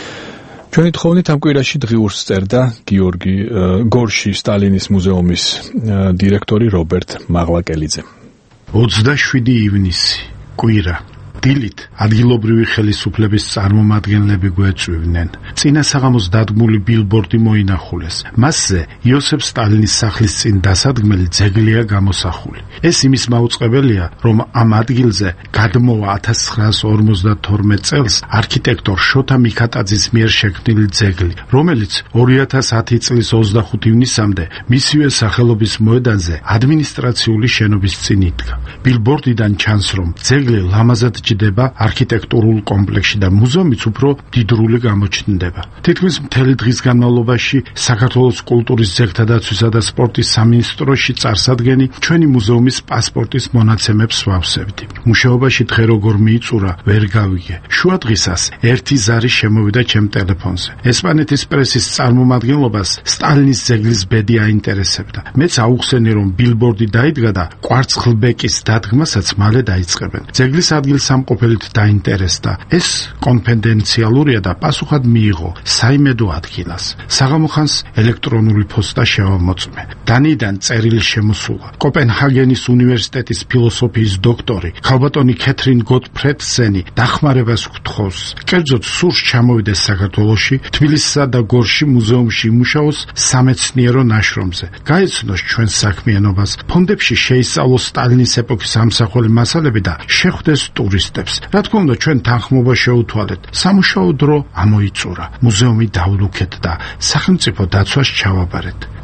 ჩვენი თხოვნით ამ კვირაში დღიურს წერდა გიორგი გორში სტალინის მუზეუმის დირექტორი რობერტ მაღლაკელიძე. ოცდაშვიდი ივნისი, კვირა. დილით ადგილობრივი ხელისუფლების წარმომადგენლები გვეწვივნენ. წინა საღამოს დადგმული ბილბორდი მოინახულეს. მასზე იოსებ სტალინის სახლის წინ დასადგმელი ძეგლია გამოსახული. ეს იმის მაუწყებელია, რომ ამ ადგილზე გადმოვა ათას ცხრაას ორმოცდათორმეტ წელს არქიტექტორ შოთა მიქატაძის მიერ შექმნილი ძეგლი, რომელიც ორი ათას ათი წლის ოცდახუთი ივნისამდე მისივე სახელობის მოედანზე ადმინისტრაციული შენობის წინ იდგა. ბილბორდიდან ჩანს, რომ ძეგლი ლამაზად ჭდება არქიტექტურულ კომპლექსში და მუზეუმიც უფრო დიდრული გამოჩნდება. თითქმის მთელი დღის განმავლობაში საქართველოს კულტურის ძეგლთა დაცვისა და სპორტის სამინისტროში წარსადგენი ჩვენი მუზეუმის პასპორტის მონაცემებს ვავსებდი. მუშაობაში დღე როგორ მიიწურა, ვერ გავიგე. შუა დღისას ერთი ზარი შემოვიდა ჩემ ტელეფონზე. ესპანეთის პრესის წარმომადგენლობას სტალინის ძეგლის ბედი აინტერესებდა. მეც აუხსენე, რომ ბილბორდი დაიდგა და კვარცხლბეკის დადგმასაც მალე დაიწყებენ. ძეგლის ადგილს სამყოფელით დაინტერესდა. ეს კონფიდენციალურია და პასუხად მიიღო საიმედო ადგილას. საღამოხანს ელექტრონული პოსტა შევამოწმე. დანიიდან წერილი შემოსულა. კოპენჰაგენის უნივერსიტეტის ფილოსოფიის დოქტორი, ქალბატონი კეთრინ გოტფრედსენი დახმარებას გთხოვს. კერძოდ სურს ჩამოვიდეს საქართველოში, თბილისსა და გორში მუზეუმში იმუშაოს სამეცნიერო ნაშრომზე. გაეცნოს ჩვენს საქმიანობას, ფონდებში შეისწავლოს სტალინის ეპოქის ამსახველი მასალები და შეხვდეს ტურისტებს. რა თქმა უნდა, ჩვენ თანხმობა შეუთვალეთ. სამუშაო დრო ამოიწურა. მუზეუმი დავლუქეთ და სახელმწიფო დაცვას ჩავაბარეთ.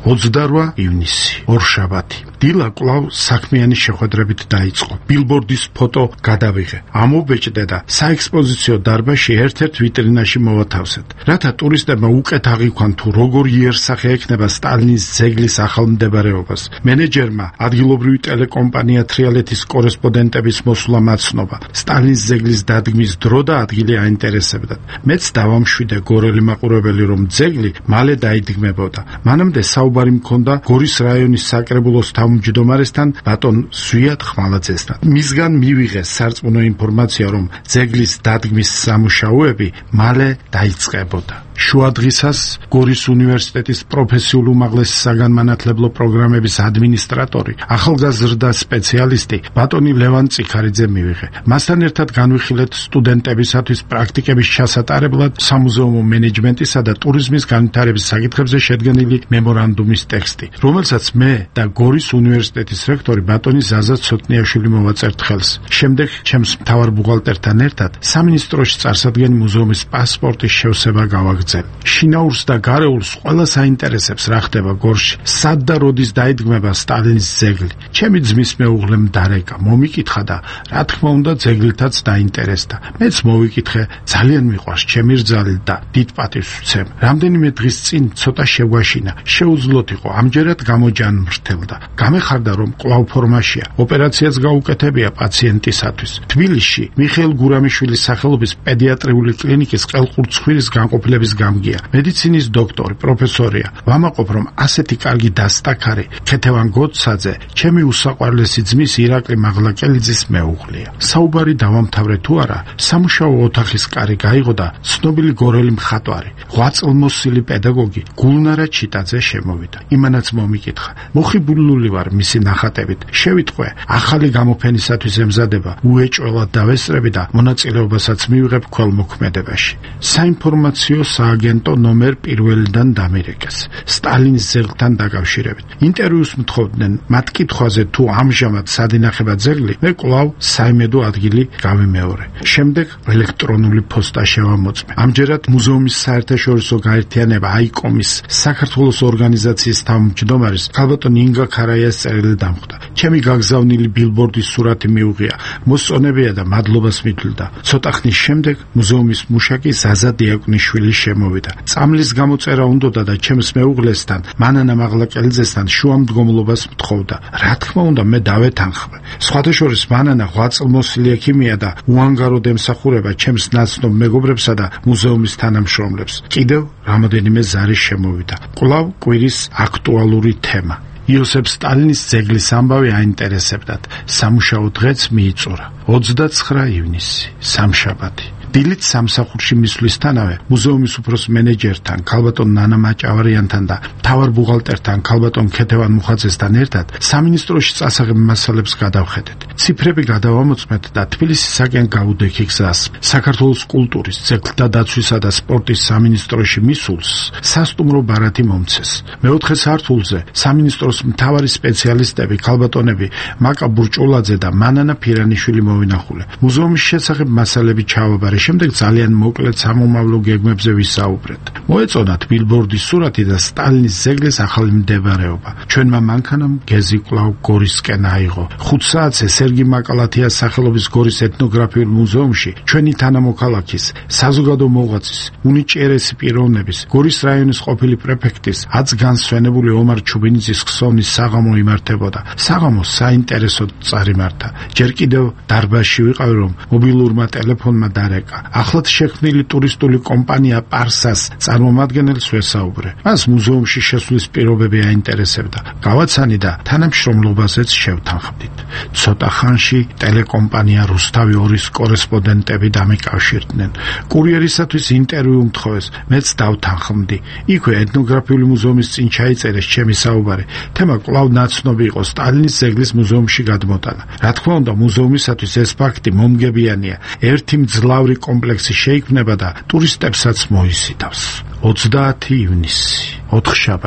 ოცდაორ ივნისი, ორშაბათი. დილა კვლავ საქმიანი შეხვედრებით დაიწყო. ბილბორდის ფოტო გადავიღე. ამობეჭდე და საექსპოზიციო დარბაზში ერთ-ერთ ვიტრინაში მოვათავსეთ. რათა ტურისტებმა უკეთ აღიქვან თუ როგორ იერსახე ექნება სტალინის ძეგლის ახალ მდებარეობას. მენეჯერმა ადგილობრივი ტელეკომპანია თრიალეთის კორესპონდენტების მოსვლა მაცნობა. სტალინის ძეგლის დადგმის დრო და ადგილი აინტერესებდათ. მეც დავამშვიდე გორელი მაყურებელი, რომ ძეგლი მალე დაიდგმებოდა. მანამდე საუბარი მქონდა გორის რაიონის საკრებულოს თავმჯდომარესთან ბატონ ზვიად ხმალაძესთან. მისგან მივიღე სარწმუნო ინფორმაცია, რომ ძეგლის დადგმის სამუშაოები მალე დაიწყებოდა. შუადღისას გორის უნივერსიტეტის პროფესიულ უმაღლესი საგანმანათლებლო პროგრამების ადმინისტრატორი, ახალგაზრდა სპეციალისტი ბატონი ლევან წიქარიძე მივიღე. მასთან ერთად განვიხილეთ სტუდენტებისათვის პრაქტიკების ჩასატარებლად სამუზეუმო მენეჯმენტისა და ტურიზმის განვითარების საკითხებზე შედგენილი მემორანდუმის ტექსტი, რომელსაც მე და გორის უნივერსიტეტის რექტორი ბატონი ზაზა ცოტნიაშვილი მოვაწერთ ხელს. შემდეგ ჩემს მთავარ ბუღალტერთან ერთად სამინისტროში წარსადგენი მუზეუმის პასპორტის შევსება გავაგრძელებთ. შინაურს და გარეულს ყველას აინტერესებს რა ხდება გორში, სად და როდის დაიდგმება სტალინის ძეგლი. ჩემი ძმის მეუღლემ დარეკა, მომიკითხა და რა თქმა უნდა ძეგლითაც დაინტერესდა. მეც მოვიკითხე, ძალიან მიყვარს ჩემი რძალი და დიდ პატივს ვცემ. რამდენიმე დღის წინ ცოტა შეგვაშინა, შეუძლოთ იყო, ამჯერად გამოჯანმრთელდა. გამეხარდა რომ კვლავ ფორმაშია, ოპერაციაც გაუკეთებია პაციენტისათვის. თბილისში მიხეილ გურამიშვილის სახელობის პედიატრიული კლინიკის ყელყურცხვირის განყოფილების გამგია. მედიცინის დოქტორი, პროფესორია. ვამაყობ, რომ ასეთი კარგი დასტაქარი ქეთევან გოცაძე ჩემი უსაყვარლესი ძმის ირაკლი მაღლაკელიძის მეუღლეა. საუბარი დავამთავრე თუ არა, სამუშაო ოთახის კარი გაიღო და ცნობილი გორელი მხატვარი, ღვაწლმოსილი პედაგოგი გულნარა ჩიტაძე შემოვიდა. იმანაც მომიკითხა. მოხიბლული ვარ მისი ნახატებით. შევიტყვე, ახალი გამოფენისათვის ემზადება, უეჭველად დავესწრები და მონაწილეობასაც მივიღებ ქველმოქმედებაში. საინფორმაციო სააგენტო ნომერ პირველიდან დამირეკეს. სტალინის ძეგლთან დაკავშირებით. ინტერვიუს მთხოვდნენ მათ კითხვაზე თუ ამჟამად სად ინახება ძეგლი, მე კვლავ საიმედო ადგილი გავიმეორე. შემდეგ ელექტრონული პოსტა შევამოწმე. ამჯერად მუზეუმის საერთაშორისო გაერთიანება აიკომის საქართველოს ორგანიზაციის თავმჯდომარის ქალბატონ ინგა ქარაიას წერილი დამხვდა. ჩემი გაგზავნილი ბილბორდის სურათი მიუღია, მოსწონებია და მადლობას მითვლდა. ცოტა ხნის შემდეგ მუზეუმის მუშაკი ზაზა დიაკვნიშვილი შემოვიდა. წამლის გამოწერა უნდოდა და ჩემს მეუღლესთან, მანანა მაღლაკელიძესთან შუამდგომლობას მთხოვდა. რა თქმა უნდა, მე დავეთანხმე. სხვათა შორის მანანა ღვაწლმოსილი ექიმია და უანგაროდ ემსახურება ჩემს ნაცნობ მეგობრებსა და მუზეუმის თანამშრომლებს. კიდევ რამოდენიმე ზარი შემოვიდა. კვლავ კვირის აქტუალური თემა. იოსებ სტალინის ძეგლის ამბავი აინტერესებდათ. სამუშაო დღეც მიიწურა. ოცდაცხრა ივნისი, სამშაბათი. დილით სამსახურში მისვლისთანავე მუზეუმის უფროს მენეჯერთან, ქალბატონ ნანა მაჭავარიანთან და მთავარ ბუღალტერთან, ქალბატონ ქეთევან მუხაძესთან ერთად სამინისტროში წასაღებ მასალებს გადავხედეთ. ციფრები გადავამოწმეთ და თბილისისაკენ გავუდექი გზას. საქართველოს კულტურის, ძეგლთა დაცვისა და სპორტის სამინისტროში მისულს სასტუმრო ბარათი მომცეს. მეოთხე სართულზე სამინისტროს მთავარი სპეციალისტები, ქალბატონები მაკა ბურჭულაძე და მანანა ფირანიშვილი მოვინახულე. მუზეუმის შესახებ მასალები ჩავაბარე. შემდეგ ძალიან მოკლედ სამომავლო გეგმებზე ვისაუბრეთ. მოეწონათ ბილბორდის სურათი და სტალინის ძეგლის ახალი მდებარეობა. ჩვენმა მანქანამ გეზი კვლავ გორისკენ აიღო. ხუთ საათზე სერგი მაკალათიას სახელობის გორის ეთნოგრაფიულ მუზეუმში ჩვენი თანამოქალაქის, საზოგადო მოღვაწის, უნიჭიერესი პიროვნების, გორის რაიონის ყოფილი პრეფექტის, აც განსვენებული ომარ ჩუბინიძის ხსოვნის საღამო იმართებოდა. საღამო საინტერესოდ წარიმართა. ჯერ კიდევ დარბაზში ვიყავი, რომ მობილურმა ტელეფონმა დარეკა. ახლად შექმნილი ტურისტული კომპანია პარსას წარმომადგენელს ვესაუბრე. მას მუზეუმში შესვლის პირობები აინტერესებდა. გავაცანი და თანამშრომლობაზეც შევთანხმდით. ცოტა ხანში ტელეკომპანია რუსთავი ორის კორესპონდენტები დამიკავშირდნენ. კურიერისათვის ინტერვიუ მთხოვეს, მეც დავთანხმდი. იქვე ეთნოგრაფიული მუზეუმის წინ ჩაიწერეს ჩემი საუბარი. თემა კვლავ ნაცნობი იყო სტალინის ძეგლის მუზეუმში გადმოტანა. რა თქმა უნდა, მუზეუმისათვის ეს ფაქტი მომგებიანია. ერთი მძლავრი კომპლექსი შეიქმნება და ტურისტებსაც მოიზიდავს. ოცდაათი ივნისი, ოთხშაბათი.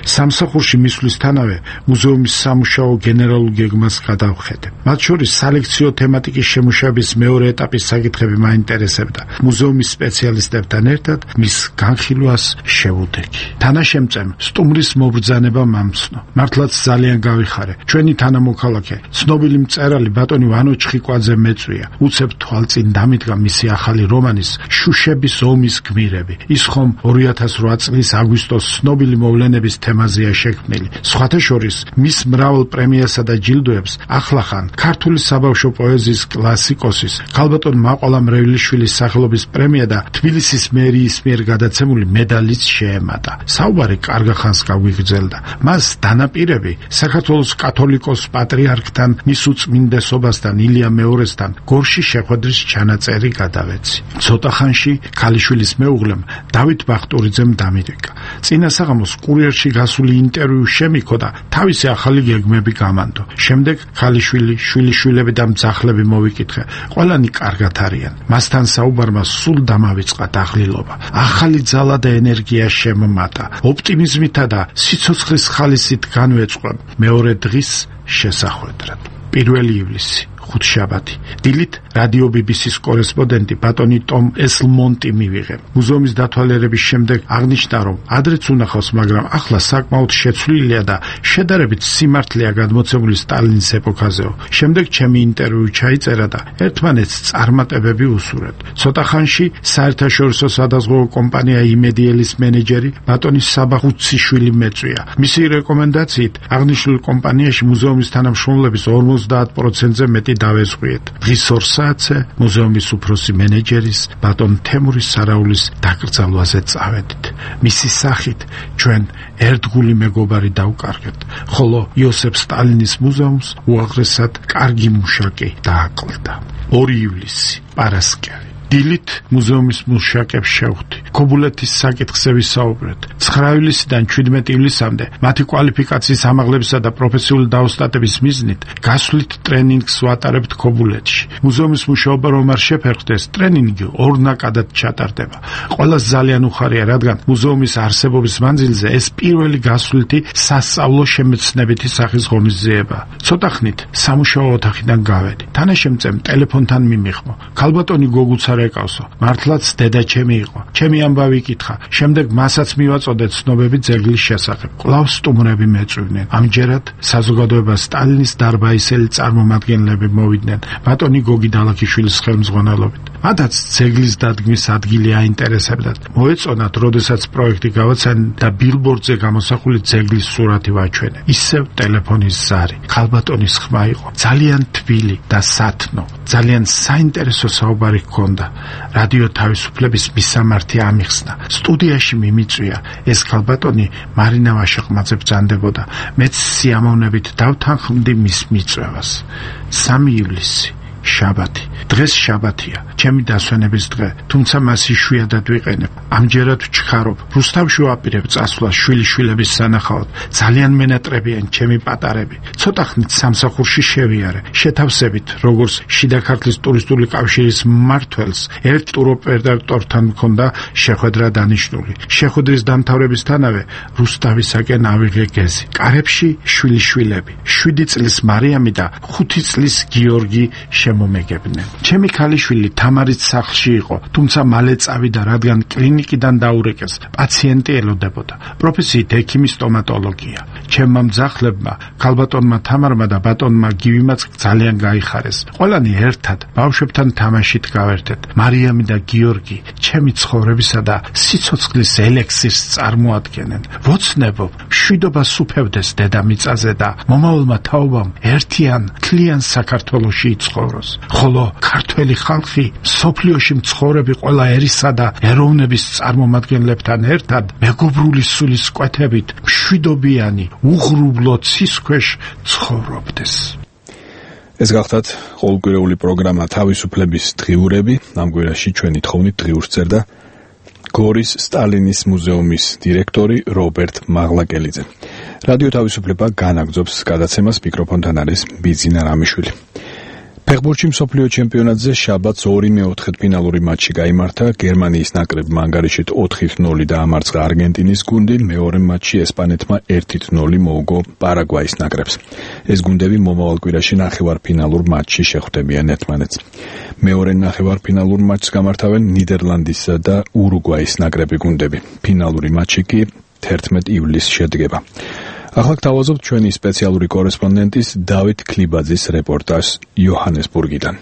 სამსახურში მისვლისთანავე მუზეუმის სამუშაო გენერალურ გეგმას გადავხედე. მათ შორის სალექციო თემატიკის შემუშავების მეორე ეტაპის საკითხები მაინტერესებდა. მუზეუმის სპეციალისტებთან ერთად მის განხილვას შევუდეგი. თანაშემწემ სტუმრის მობრძანება მომცნო. მართლაც ძალიან გავიხარე. ჩვენი თანამოქალაქე, ცნობილი მწერალი ბატონი ვანო ჩხიკვაძე მეწვია. უცებ თვალწინ დამიდგა მისი ახალი რომანის შუშების ომის გმირები. ის ხომ ორი ათას რვა წლის აგვისტოს ცნობილი მოვლენების თემაზეა შექმნილი. სხვათა შორის მის მრავალ პრემიასა და ჯილდოებს ახლახან ქართული საბავშვო პოეზიის კლასიკოსის ქალბატონ მაყვალა მრევლიშვილის სახელობის პრემია და თბილისის მერიის მიერ გადაცემული მედალიც შეემატა. საუბარი კარგ ხანს გაგვიგრძელდა. მას დანაპირები საქართველოს კათოლიკოს პატრიარქთან, მის უწმინდესობასთან ილია მეორესთან გორში შეხვედრის ჩანაწერი გადავეცი. ცოტა ხანში ქალიშვილის მეუღლემ დავით ბახტურიძემ დამირეკა. წინა საღამოს კურიერში გასული ინტერვიუ შემიქო და თავისი ახალი გეგმები გამანდო. შემდეგ ქალიშვილი, შვილიშვილები და მძახლები მოვიკითხე. ყველანი კარგად არიან. მასთან საუბარმა სულ დამავიწყა დაღლილობა. ახალი ძალა და ენერგია შემმატა. ოპტიმიზმითა და სიცოცხლის ხალისით განვეწყო მეორე დღის შესახვედრად. პირველი ივლისი ხუთშაბათი. დილით რადიო ბი ბი სის კორესპონდენტი ბატონი ტომ ესლმონტი მივიღე. მუზეუმის დათვალიერების შემდეგ აღნიშნა, რომ ადრეც უნახავს, მაგრამ ახლა საკმაოდ შეცვლილია და შედარებით სიმართლეა გადმოცემული სტალინის ეპოქაზეო. შემდეგ ჩემი ინტერვიუ ჩაიწერა და ერთმანეთს წარმატებები უსურვებთ. ცოტა ხანში საერთაშორისო სადაზღვევო კომპანია იმედიელის მენეჯერი ბატონი საბა ხუციშვილი მეწვია. მისი რეკომენდაციით აღნიშნულ კომპანიაში მუზეუმის თანამშრომლების ორმოცდაათ პროცენტზე მეტი დავეზღვიეთ. დღის ორ საათზე მუზეუმის უფროსი მენეჯერის ბატონ თემური სარაულის დაკრძალვაზე წავედით. მისი სახით ჩვენ ერთგული მეგობარი დავკარგეთ, ხოლო იოსებ სტალინის მუზეუმს უაღრესად კარგი მუშაკი დააკლდა. ორი ივლისი პარასკევი. დილით მუზეუმის მუშაკებს შევხვდი. ქობულეთის საკითხზე ვისაუბრეთ. ცხრა ივლისიდან შვიდმეტი ივლისამდე მათი კვალიფიკაციის ამაღლებისა და პროფესიული დაოსტატების მიზნით გასვლით ტრენინგს ვატარებთ ქობულეთში. მუზეუმის მუშაობა რომ არ შეფერხდეს, ტრენინგი ორ ნაკადად ჩატარდება. ყველას ძალიან უხარია, რადგან მუზეუმის არსებობის მანძილზე ეს პირველი გასვლითი სასწავლო შემეცნებითი სახის ღონისძიება. ცოტა ხნით სამუშაო ოთახიდან გავედი. თანაშემწემ ტელეფონთან მიმიხმო. ქალბატონი გოგუცა ეკავსო. მართლაც დედა ჩემი იყო. ჩემი ამბავი კითხა. შემდეგ მასაც მივაწოდე ცნობები ძეგლის შესახებ. კვლავ სტუმრები მეწვივნენ. ამჯერად საზოგადოება სტალინის დარბაისელი წარმომადგენლები მოვიდნენ. ბატონი გოგი დალაქიშვილის ხელმძღვანელობით. მათაც ძეგლის დადგმის ადგილი აინტერესებდათ. მოეწონათ, როდესაც პროექტი გავაცანი და ბილბორდზე გამოსახული ძეგლის სურათი ვაჩვენე. ისევ ტელეფონის ზარი. ქალბატონის ხმა იყო ძალიან თბილი და სათნო. ძალიან საინტერესო საუბარი ჰქონდა. რადიო თავისუფლების მისამართი ამიხსნა. სტუდიაში მიმიწვია. ეს ქალბატონი მარინა ვაშაყმაძე ბრძანდებოდა. მეც სიამოვნებით დავთანხმდი მის მიწვევას. სამი ივლისი შაბათი. დღეს შაბათია, ჩემი დასვენების დღე, თუმცა მას იშვიათად ვიყენებ. ამჯერად ვჩქარობ, რუსთავში ვაპირებ წასვლას შვილიშვილების სანახავად. ძალიან მენატრებიან ჩემი პატარები. ცოტა ხნით სამსახურში შევიარე. შეთავსებით, როგორც შიდა ქართლის ტურისტული კავშირის მმართველს, ერთ ტუროპერატორთან მქონდა შეხვედრა დანიშნული. შეხვედრის დამთავრებისთანავე რუსთავისაკენ ავიღე გეზი. კარებში შვილიშვილები, შვიდი წლის მარიამი და ხუთი წლის გიორგი შემომეგებდნენ. ჩემი ქალიშვილი თამარიც სახლში იყო, თუმცა მალე წავიდა, რადგან კლინიკიდან დაურეკეს. პაციენტი ელოდებოდა. პროფესიით ექიმი სტომატოლოგია. ჩემმა მძახლებმა, ქალბატონმა თამარმა და ბატონმა გივიმაც ძალიან გაიხარეს. ყველანი ერთად ბავშვებთან თამაშით გავერთეთ. მარიამი და გიორგი ჩემი ცხოვრებისა და სიცოცხლის ელექსირს წარმოადგენენ. vocnebობ, მშვიდობას უფევდეს დედამიწაზე და მომავალმა თაობამ ერთიან თლიან საქართველოში იცხოვროს. ხოლო ქართველი ხალხი სოფლიოში მცხოვრები ყველა ერისა და ეროვნების წარმომადგენლებთან ერთად მეგობრული სულის კვეთებით მშვიდობიანი უღრუბლო ცის ქვეშ ცხოვრობდეს. ეს გახდათ ყოველკვირეული პროგრამა თავისუფლების დღიურები. ამ კვირაში ჩვენი თხოვნით დღიურს წერდა გორის სტალინის მუზეუმის დირექტორი რობერტ მაღლაკელიძე. რადიო თავისუფლება განაგრძობს გადაცემას, მიკროფონთან არის ბიძინა რამიშვილი. ფეხბურთში მსოფლიო ჩემპიონატზე შაბათს ორი მეოთხედფინალური მატჩი გაიმართა. გერმანიის ნაკრებმა ანგარიშით ოთხი ნული დაამარცხა არგენტინის გუნდი, მეორე მატჩში ესპანეთმა ერთი ნული მოუგო პარაგვაის ნაკრებს. ეს გუნდები მომავალ კვირაში ნახევარფინალურ მატჩში შეხვდებიან ერთმანეთს. მეორე ნახევარფინალურ მატჩს გამართავენ ნიდერლანდისა და ურუგვაის ნაკრები გუნდები. ფინალური მატჩი კი თერთმეტ ივლისს შედგება. ახლა გთავაზობთ ჩვენი სპეციალური კორესპონდენტის დავით ქლიბაძის რეპორტაჟს იოჰანესბურგიდან.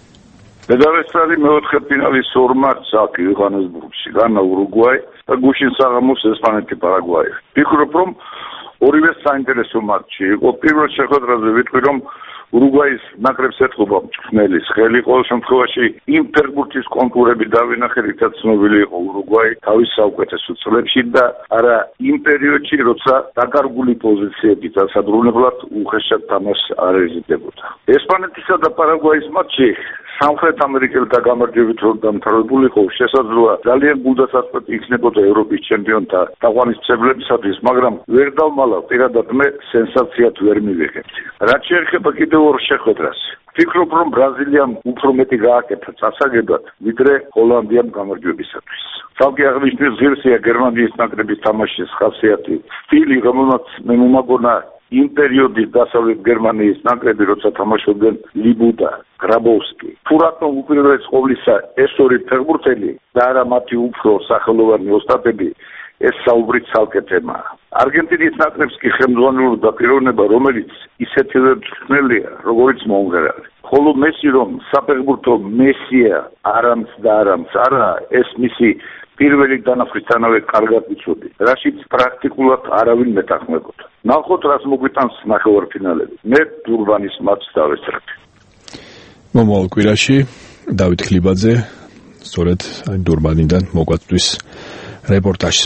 ფედერაციული მეოთხედფინალის ორ მატჩს აქ იოჰანესბურგში განა ურუგვაი და გუშინ საღამოს ესპანეთი პარაგვაი. ვფიქრობ, რომ ორივე საინტერესო მატჩი იყო. პირველ შეხვედრაზე ვიტყვი, რომ ურუგვაის ნაკრებს ეთყობა მწვრთნელის ხელი. ყოველ შემთხვევაში იმ ფეხბურთის კონკურები დავინახე, რითაც ცნობილი იყო ურუგვაი თავის საუკეთესო წლებში და არა იმ პერიოდში, როცა დაკარგული პოზიციებით ასადრუნებლად უხეშად თამაშს არ ეზიდებოდა. ესპანეთისა და პარაგვაის მატჩი სამხრეთ ამერიკელთა გამარჯვებით რომ დამთავრებულიყო, შესაძლოა ძალიან გულდასაწყვეტი იქნებოდა ევროპის ჩემპიონთა თაყვანისმცემლებისათვის, მაგრამ ვერ დავმალავ, პირადად მე სენსაციად ვერ მივიღებდი. რაც შეეხება კიდევ ორ შეხვედრას, ვფიქრობ, რომ ბრაზილიამ უფრო მეტი გააკეთა წასაგებად, ვიდრე ჰოლანდიამ გამარჯვებისათვის. ცალკე აღნიშნვის ღირსია გერმანიის ნაკრების თამაშის ხასიათი, სტილი, რომელმაც მე მომაგონა იმ პერიოდის დასავლეთ გერმანიის ნაკრები, როცა თამაშობდნენ ლიბუდა, გრაბოვსკი. თუ რატომ უპირველეს ყოვლისა ეს ორი ფეხბურთელი და არა მათი უფრო სახელოვანი ოსტატები, ეს საუბრით ცალკე თემაა. არგენტინის ნაკრებს კი ხელმძღვანელობდა პიროვნება, რომელიც ისეთივე მწვრთნელია, როგორიც მომღერალი. ხოლო მესი რომ საფეხბურთო მესია არამც და არამც არა, ეს მისი პირველი დანახვისთანავე კარგად იცოდი, რაშიც პრაქტიკულად არავინ მეტახმებოდა. ნახოთ, რას მოგვიტანს ნახევარფინალები. მე დურბანის მატჩს დავესწრები. მომავალ კვირაში დავით ქლიბაძე სწორედ დურბანიდან მოგვაწვდის რეპორტაჟს.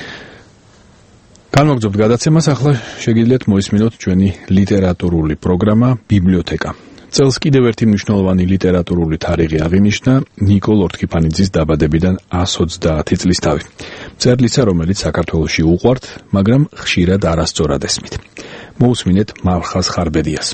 განვაგრძობთ გადაცემას, ახლა შეგიძლიათ მოისმინოთ ჩვენი ლიტერატურული პროგრამა ბიბლიოთეკა. წელს კიდევ ერთი მნიშვნელოვანი ლიტერატურული თარიღი აღინიშნა ნიკოლ ორთქიფანიძის დაბადებიდან εκατს ოცდაათი წლის თავი. მწერლისა, რომელიც საქართველოში უყვართ, მაგრამ ხშირად არასწორად ესმით. მოусმინეთ მალხაზ ხარბედიას.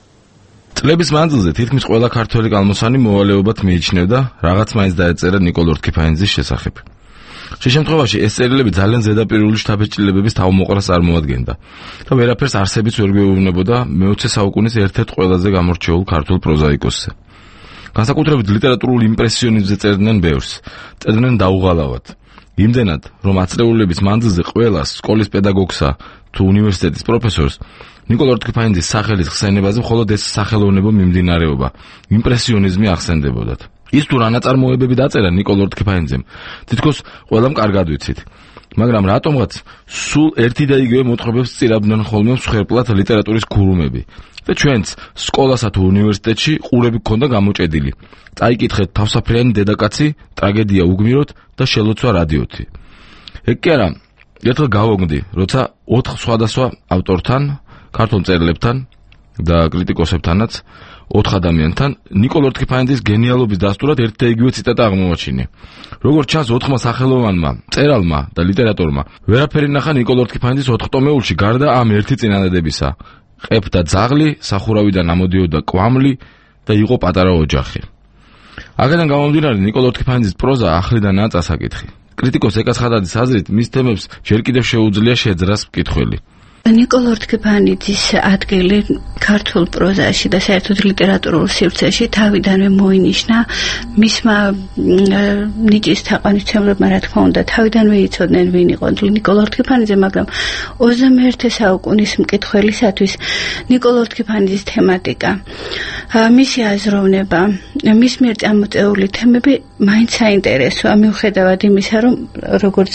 წლების მანძილზე თითქმის ყველა ქართველი კალმოსანი მოვალეობად მიიჩნევდა რაღაც მაინც დაეწერა ნიკოლ ორთქიფანიძის შესახებ. შე შემთხვევაში ეს წერილები ძალიან ზედაპირული შთაბეჭდილებების თავმოყრას წარმოადგენდა და ვერაფერს არსებიც ვერ გვეუბნებოდა მეოცე საუკუნის ერთ-ერთ ყველაზე გამორჩეულ ქართულ პროზაიკოსზე. განსაკუთრებით ლიტერატურულ იმპრესიონიზმზე წერდნენ ბევრს, წერდნენ დაუღალავად. იმდენად, რომ ათწლეულების მანძილზე ყველას, სკოლის პედაგოგსა თუ უნივერსიტეტის პროფესორს, ნიკოლ ორთქიფანიძის სახელის ხსენებაზე მხოლოდ ეს სახელოვნებო მიმდინარეობა, იმპრესიონიზმი ახსენდებოდათ. ის თუ რა ნაწარმოებები დაწერა ნიკოლ ორთქიფანიძემ, თითქოს ყველამ კარგად ვიცით. მაგრამ რატომღაც სულ ერთი და იგივე მოთხრობებს სწირავდნენ ხოლმე მსხვერპლად ლიტერატურის გურუმები და ჩვენც სკოლასა თუ უნივერსიტეტში ყურები გქონდა გამოჭედილი. წაიკითხეთ თავსაფრიანი დედაკაცი, ტრაგედია უგმიროთ და შელოცვა რადიოთი. ეგ კი არა, ერთხელ გავოგნდი, როცა ოთხ სხვადასხვა ავტორთან, ქართულ მწერლებთან და კრიტიკოსებთანაც ოთხ ადამიანთან ნიკოლ ორთქიფანიძის გენიალობის დასტურად ერთ და იგივე ციტატა აღმოვაჩინე. როგორც ჩანს, ოთხმა სახელოვანმა, მწერალმა და ლიტერატორმა ვერაფერი ნახა ნიკოლ ორთქიფანიძის ოთხტომეულში გარდა ამ ერთი წინადადებისა. ყებდა ძაღლი, სახურავიდან ამოდიოდა კვამლი და იყო პატარა ოჯახი. აქედან გამომდინარე, ნიკოლ ორთქიფანიძის პროზა ახლიდანაა წასაკითხი. კრიტიკოს ეკას ხადაძის აზრით, მის თემებს ჯერ კიდევ შეუძლია შეძრას მკითხველი. ნიკოლ ორთქიფანიძის ადგილი ქართულ პროზაში და საერთოდ ლიტერატურულ სივრცეში თავიდანვე მოინიშნა. მისმა ნიჭის თაყვანისმცემლებმა, რა თქმა უნდა, თავიდანვე იცოდნენ ვინ იყო ნიკოლ ორთქიფანიძე, მაგრამ ოცდამეერთე საუკუნის მკითხველისათვის ნიკოლ ორთქიფანიძის თემატიკა, მისი აზროვნება, მის მიერ წამოწეული თემები მაინც საინტერესოა, მიუხედავად იმისა, რომ როგორც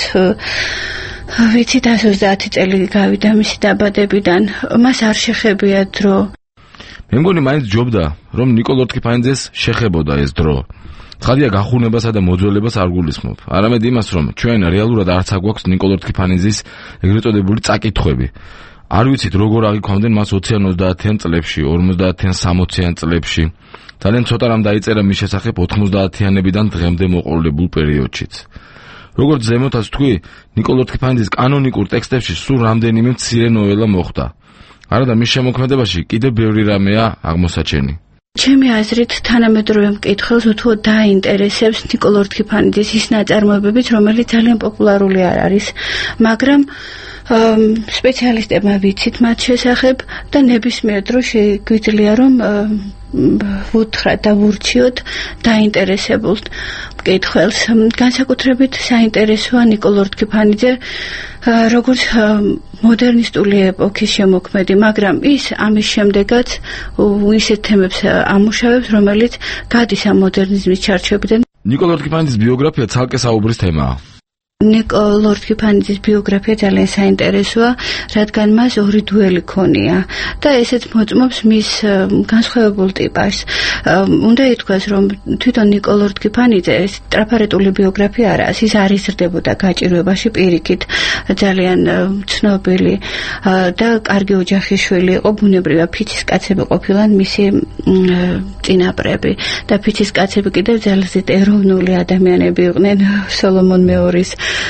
ვიცით, εκατს ოცდაათი წელი გავიდა მისი დაბადებიდან, მას არ შეხებია დრო. მე მგონი მაინც ჯობდა, რომ ნიკოლ ორთქიფანიძეს შეხებოდა ეს დრო. ცხადია, გახუნებასა და მოძველებას არ გულისხმობ. არამედ იმას, რომ ჩვენ რეალურად არც აგვაქვს ნიკოლ ორთქიფანიძის ეგრეთ წოდებული წაკითხვები. არ ვიცით, როგორ აღიქვამდნენ მას ოციან ოცდაათიან წლებში, ორმოცდაათიან სამოციან წლებში. ძალიან ცოტა რამ დაიწერა მის შესახებ ოთხმოცდაათიანებიდან დღემდე მოყოლებულ პერიოდშიც. როგორც ზემოთაც თქვი, ნიკოლ ორთქიფანიძის კანონიკურ ტექსტებში სულ რამდენიმე მცირე ნოველა მოხვდა. არა და მის შემოქმედებაში კიდევ ბევრი რამეა აღმოსაჩენი. ჩემი აზრით თანამედროვე მკითხველს უთუოდ დაინტერესებს ნიკოლ ორთქიფანიძის ის ნაწარმოებებიც, რომელიც ძალიან პოპულარული არ არის, მაგრამ სპეციალისტებმა ვიცით მათ შესახებ და ნებისმიერ დროს შეგვიძლია რომ ვუთხრათ და ვურჩიოთ დაინტერესებულ მკითხველს. განსაკუთრებით საინტერესოა ნიკოლ ორთქიფანიძე როგორც მოდერნისტული ეპოქის შემოქმედი, მაგრამ ის ამის შემდეგაც ისეთ თემებს ამუშავებს, რომელიც გადის ამ მოდერნიზმის ჩარჩოებიდან. ნიკოლ ორთქიფანიძის ბიოგრაფია ცალკე საუბრის თემაა. ნიკოლ ორთქიფანიძის ბიოგრაფია ძალიან საინტერესოა, რადგან მას ორი დუელი ქონია და ესეც მოწმობს მის განსხვავებულ ტიპажს. უნდა ითქვას, რომ თვითონ ნიკოლ ორთქიფანიძე ეს ტრაფარეტული ბიოგრაფია არა, ის არ იზრდებოდა გაჭირვებაში პირიქით, ძალიან ცნობილი და კარგი ოჯახის შვილი იყო, ბუნებრივია ფიცის კაცები ყოფილან მისი წინაპრები და ფიცის კაცები კიდევ ძალზედ ეროვნული ადამიანები იყვნენ, სოლომონ მეორის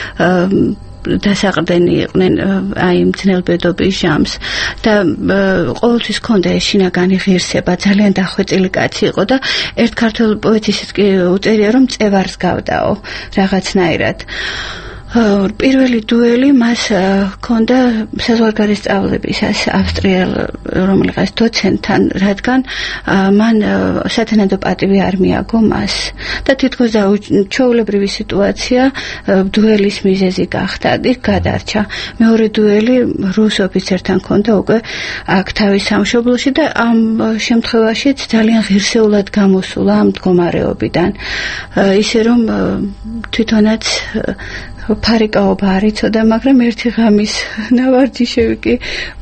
დასაყრდენი იყვნენ აი მძნელბედობის ჟამს და ყოველთვის ჰქონდა ეს შინაგანი ღირსება, ძალიან დახვეწილი კაცი იყო და ერთ ქართველ პოეტს ისიც კი უწერია, რომ წევარს გავდაო რაღაცნაირად. პირველი დუელი მას ჰქონდა საზღვარგარეთ სწავლებისას ავსტრიელ რომელიღაც დოცენტთან, რადგან მან სათანადო პატივი არ მიაგო მას და თითქოს ჩვეულებრივი სიტუაცია დუელის მიზეზი გახდა. იქ გადარჩა. მეორე დუელი რუს ოფიცერთან ჰქონდა უკვე აქ თავის სამშობლოში და ამ შემთხვევაშიც ძალიან ღირსეულად გამოსულა ამ მდგომარეობიდან. ისე რომ თვითონაც ფარიკაობა არ იცოდა, მაგრამ ერთი ღამის ნავარჯიშები კი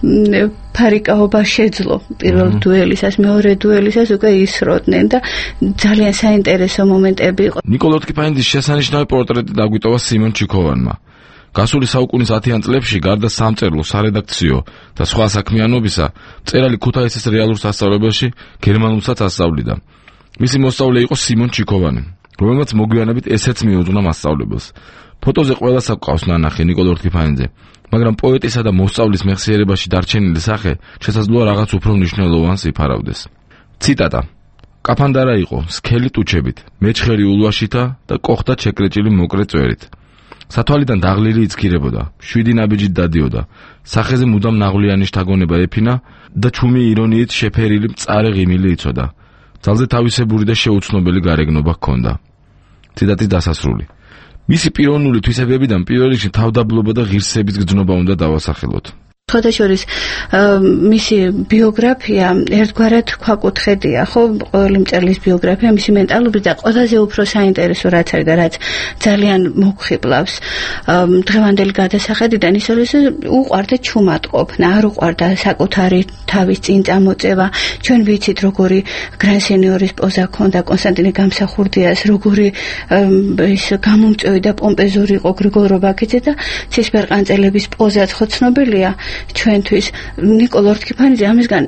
ფარიკაობა შეძლო პირველ დუელისას, მეორე დუელისას უკვე ისროდნენ და ძალიან საინტერესო მომენტები იყო. ნიკოლ ორთქიფანიძის შესანიშნავი პორტრეტი დაგვიტოვა სიმონ ჩიქოვანმა. გასული საუკუნის ათიან წლებში გარდა სამწერლო, სარედაქციო და სხვა საქმიანობისა, მწერალი ქუთაისის რეალურ სასწავლებელში გერმანულსაც ასწავლიდა. მისი მოსწავლე იყო სიმონ ჩიქოვანი, რომელმაც მოგვიანებით ესეც მიუძღვნა მასწავლებელს. ფოტოზე ყველას აქვს ნანახი ნიკოლ ორთქიფანიძე, მაგრამ პოეტისა და მოსწავლის მეხსიერებაში დარჩენილი სახე შესაძლოა რაღაც უფრო მნიშვნელოვანს იფარავდეს. ციტატა: კაფანდარა იყო სქელი ტუჩებით, მეჩხერი ულვაშითა და კოხდა ჩეკრეჭილი მოკრე წვერით. სათვალიდან დაღლილი იცქირებოდა, შვიდი ნაბიჯით დადიოდა, სახეზე მუდამ ნაღვლიანი შთაგონება ეფინა და ჩუმი ირონიით შეფერილი მწარე ღიმილი იცოდა. ძალზე თავისებური და შეუცნობელი გარეგნობა ჰქონდა. ციტატის დასასრული. მისი პიროვნული თვისებებიდან პირველ რიგში თავდაბლობა და ღირსების გრძნობა უნდა დავასახელოთ. შორის მისი ბიოგრაფია ერთგვარად ქვაკუთხედია, ხო, ყოველი მწერლის ბიოგრაფია მისი მენტალობით და ყველაზე უფრო საინტერესო რაც არის და რაც ძალიან მოგხიბლავს დღევანდელი გადასახედიდან ის არის უყვარდა ჩუმატყოფნა, არ უყვარდა საკუთარი თავის წინ წამოწევა. ჩვენ ვიცით როგორი გრან სენიორის პოზა ჰქონდა კონსტანტინე გამსახურდიას, როგორი ის გამომწვევი და პომპეზური იყო გრიგოლ რობაქიძე და ცისფერყანწელების პოზაც ხო ცნობილია ჩვენთვის. ნიკოლ ორთქიფანიძე ამისგან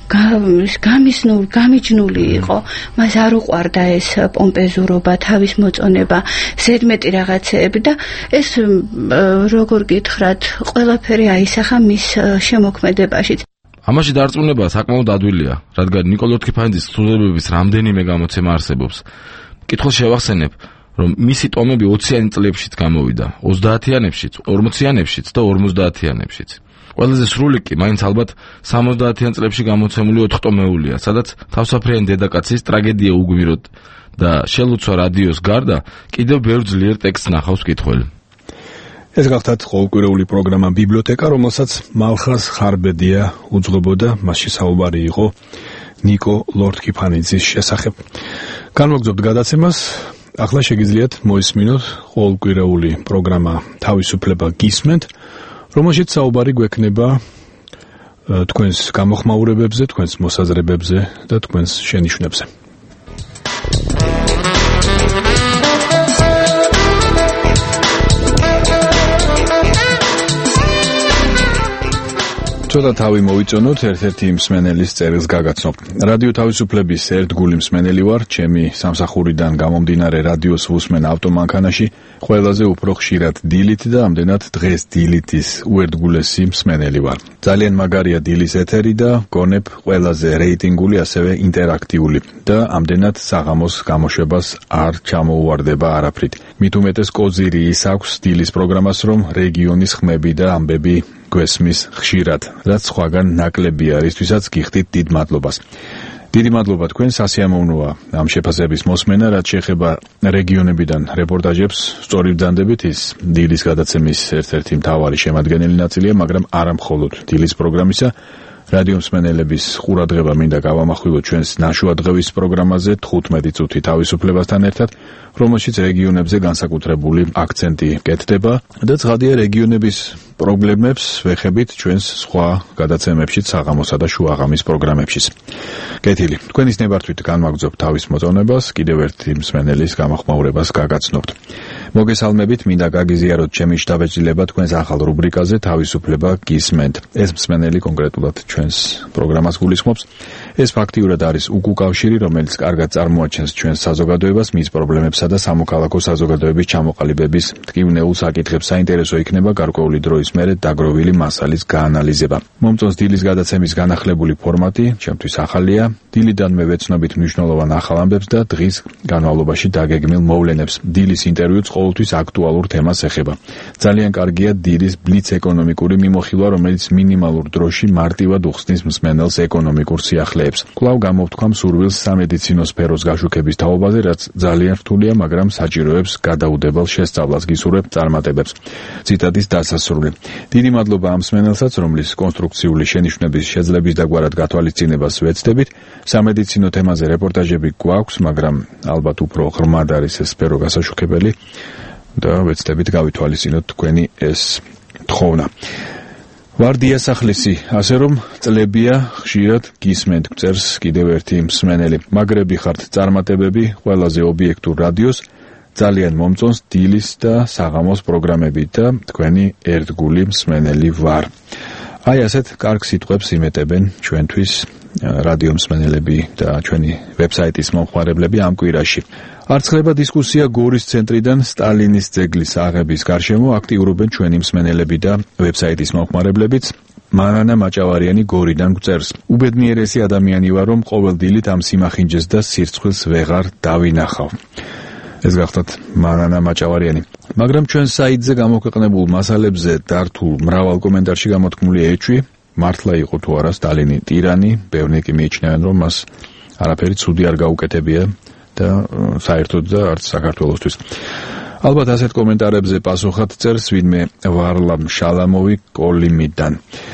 გამისნულ, გამიჯნული იყო. მას არ უყვარდა ეს პომპეზურობა, თავის მოწონება, ზედმეტი რაღაცეები და ეს როგორ გითხრათ, ყველაფერი აისახა მის შემოქმედებაშიც. ამაში დარწმუნება საკმაოდ ადვილია, რადგან ნიკოლ ორთქიფანიძის თხზულებების რამდენიმე გამოცემა არსებობს. მკითხველს შევახსენებ, რომ მისი ტომები ოციანი წლებშიც გამოვიდა, ოცდაათიანებშიც, ორმოციანებშიც და ორმოცდაათიანებშიც. ყველაზე სრული კი მაინც ალბათ სამოცდაათიან წლებში გამოცემული ოთხტომეულია, სადაც თავსაფრიანი დედაკაცის ტრაგედია უგმიროთ და შელუცვა რადიოს გარდა კიდევ ბევრ ძლიერ ტექსტს ნახავს მკითხველი. ეს გახლავთ ყოველკვირეული პროგრამა ბიბლიოთეკა, რომელსაც მალხაზ ხარბედია უძღვებოდა, მასში საუბარი იყო ნიკო ორთქიფანიძის შესახებ. განვაგრძობთ გადაცემას. ახლა შეგიძლიათ მოისმინოთ ყოველკვირეული პროგრამა თავისუფლება გისმენთ, რომელშიც საუბარი გვექნება თქვენს გამოხმაურებებზე, თქვენს მოსაზრებებზე და თქვენს შენიშვნებზე. ცოტა თავი მოვიწონოთ ერთ-ერთი მსმენელის წერილს გაგაცნობ. რადიო თავისუფლების ერთგული მსმენელი ვარ, ჩემი სამსახურიდან გამომდინარე რადიოს ვუსმენ ავტომანქანაში, ყველაზე უფრო ხშირად დილით და ამდენად დღეს დილითის უერთგულესი მსმენელი ვარ. ძალიან მაგარია დილის ეთერი და გონებ ყველაზე რეიტინგული, ასევე ინტერაქტიული და ამდენად საღამოს გამოშვებას არ ჩამოუვარდება არაფრით. მით უმეტეს კოზირი ის აქვს დილის პროგრამას, რომ რეგიონის ხმები და ამბები გვესმის ხშირად, რაც სხვაგან ნაკლები არის, თვისაც გიხდით დიდ მადლობას. დიდი მადლობა თქვენ, სასიამოვნოა ამ შეფასების მოსმენა, რაც შეეხება რეგიონებიდან რეპორტაჟებს, სწორი ბრძანდებით ის დილის გადაცემის ერთ-ერთი მთავარი შემადგენელი ნაწილია, მაგრამ არა მხოლოდ დილის პროგრამისა. რადიო მსმენელების ყურადღება მინდა გავამახვილოთ ჩვენს ნაშუადღევის პროგრამაზე თხუთმეტი წუთი თავისუფლებასთან ერთად, რომელშიც რეგიონებზე განსაკუთრებული აქცენტი კეთდება და ცხადია რეგიონების პრობლემებს ვეხებით ჩვენს სხვა გადაცემებშიც, საღამოსა და შუაღამის პროგრამებშიც. კეთილი, თქვენის ნებართვით განვაგრძობ თავის მოწონებას, კიდევ ერთი მსმენელის გამოხმაურებას გაგაცნობთ. მოგესალმებით, მინდა გაგიზიაროთ ჩემი შთაბეჭდილება თქვენს ახალ რუბრიკაზე თავისუფლება გისმენთ. ეს მსმენელი კონკრეტულად ჩვენს პროგრამას გულისხმობს. ეს ფაქტიურად არის უკუკავშირი, რომელიც კარგად წარმოაჩენს ჩვენს საზოგადოებას, მის პრობლემებსა და სამოქალაქო საზოგადოების ჩამოყალიბების ტკივნეულ საკითხებს. საინტერესო იქნება გარკვეული დროის მერე დაგროვილი მასალის გაანალიზება. მომწონს დილის გადაცემის განახლებული ფორმატი, ჩემთვის ახალია. დილიდანვე ვეცნობით მნიშვნელოვან ახალ ამბებს და დღის განმავლობაში დაგეგმილ მოვლენებს. დილის ინტერვიუც ყოველთვის აქტუალურ თემას ეხება. ძალიან კარგია დილის ბლიც ეკონომიკური მიმოხილვა, რომელიც მინიმალურ დროში მარტივად უხსნის მსმენელს ეკონომიკურ სიახლეებს. კვლავ გამოვთქვამ სურვილს სამედიცინო სფეროს გაშუქების თაობაზე, რაც ძალიან რთულია, მაგრამ საჭიროებს გადაუდებელ შესწავლას, გისურვებ წარმატებებს. ციტატის დასასრული. დიდი მადლობა ამ მსმენელსაც, რომლის კონსტრუქციული შენიშვნების შეძლების დაგვარად გათვალისწინებას ვეცდებით. სამედიცინო თემაზე რეპორტაჟები გვაქვს, მაგრამ ალბათ უფრო ღრმად არის ეს სფერო გასაშუქებელი და ვეცდებით გავითვალისწინოთ თქვენი ეს თხოვნა. ვარ დიასახლისი, ასე რომ წლებია ხშირად გისმენთ, წერს კიდევ ერთი მსმენელი. მაგრები ხართ წარმატებები ყველაზე ობიექტურ რადიოს, ძალიან მომწონს დილის და საღამოს პროგრამები და თქვენი ერთგული მსმენელი ვარ. აი ასეთ კარგ სიტყვებს იმეტებენ ჩვენთვის რადიო მსმენელები და ჩვენი ვებსაიტის მომხმარებლები ამ კვირაში. არც ხდება დისკუსია გორის ცენტრიდან სტალინის ძეგლის აღების გარშემო, აქტიურობენ ჩვენი მსმენელები და ვებსაიტის მომხმარებლებიც. მანანა მაჭავარიანი გორიდან გვწერს. უბედნიერესი ადამიანი ვარ, რომ ყოველ დილით ამ სიმახინჯეს და სირცხვილს ვეღარ დავინახავ. ეს გახდათ მანანა მაჭავარიანი. მაგრამ ჩვენ საიტზე გამოქვეყნებულ მასალებზე დართულ მრავალ კომენტარში გამოთქმული ეჭვი, მართლა იყო თუ არა სტალინი ტირანი, ბევრი კი მიიჩნევენ, რომ მას არაფერი ცუდი არ გაუკეთებია და საერთოდ და არც საქართველოსთვის. ალბათ ასეთ კომენტარებზე პასუხად წერს ვინმე ვარლამ შალამოვი კოლიმიდან.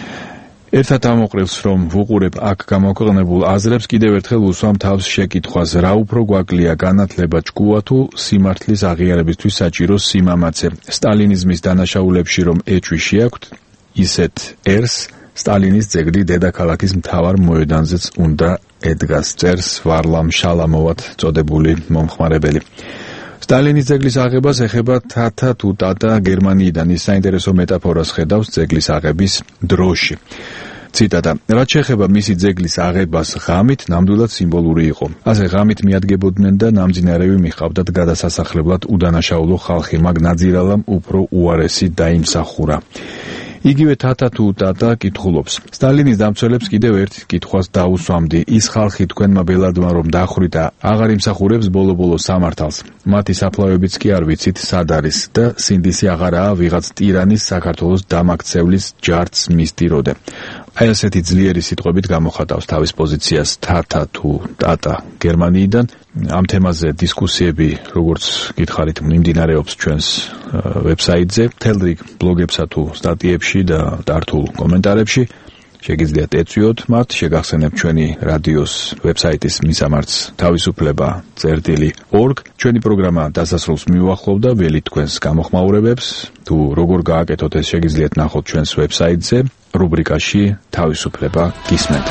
ერთად ამოყრილს, რომ ვუყურებ აქ გამოქვეყნებულ აზრებს, კიდევ ერთხელ უსვამ თავს შეკითხვას, რა უფრო გვაკლია განათლება ჭკუა თუ სიმართლის აღიარებისთვის საჭირო სიმამაცე. სტალინიზმის დანაშაულებში რომ ეჭვი შეაქვთ, ისეთ ერს სტალინის ძეგლი დედაქალაქის მთავარ მოედანზეც უნდა ედგას, წერს ვარლამ შალამოვად წოდებული მომხმარებელი. სტალინის ძეგლის აღებას ეხება თათა თუ ტატა გერმანიიდან. ის საინტერესო მეტაფორას ხედავს ძეგლის აღების დროში. ციტატა. რაც შეეხება მისი ძეგლის აღებას ღამით, ნამდვილად სიმბოლური იყო. ასე ღამით მიადგებოდნენ და ნამძინარევი მიჰყავდათ გადასასახლებლად უდანაშაულო ხალხი, მაგ ნაძირალამ უფრო უარესი დაიმსახურა. იგივე თათა თუ ტატა კითხულობს. სტალინის დამცველებს კიდევ ერთ კითხვას დაუსვამდი. ის ხალხი თქვენმა ბელადმა რომ დახრით და აღარ იმსახურებს ბოლო-ბოლო სამართალს. მათი საფლავებიც კი არ ვიცით სად არის და სინდისი აღარაა ვიღაც ტირანის საქართველოს დამაქცევლის ჯარც მისდიროდე. აი ასეთი ძლიერი სიტყვებით გამოხატავს თავის პოზიციას თათა თუ ტატა გერმანიიდან. ამ თემაზე დისკუსიები, როგორც გითხარით, მიმდინარეობს ჩვენს ვებსაიტზე, მთელ რიგ ბლოგებსა თუ სტატიებში და დართულ კომენტარებში. შეგიძლიათ ეწვიოთ მათ, შეგახსენებთ ჩვენი რადიოს ვებსაიტის მისამართს თავისუფლება წერტილი ორგ. ჩვენი პროგრამა დასასრულს მიუახლოვდა, ველით თქვენს გამოხმაურებებს. თუ როგორ გააკეთოთ ეს შეგიძლიათ ნახოთ ჩვენს ვებსაიტზე, რუბრიკაში თავისუფლება გისმენთ.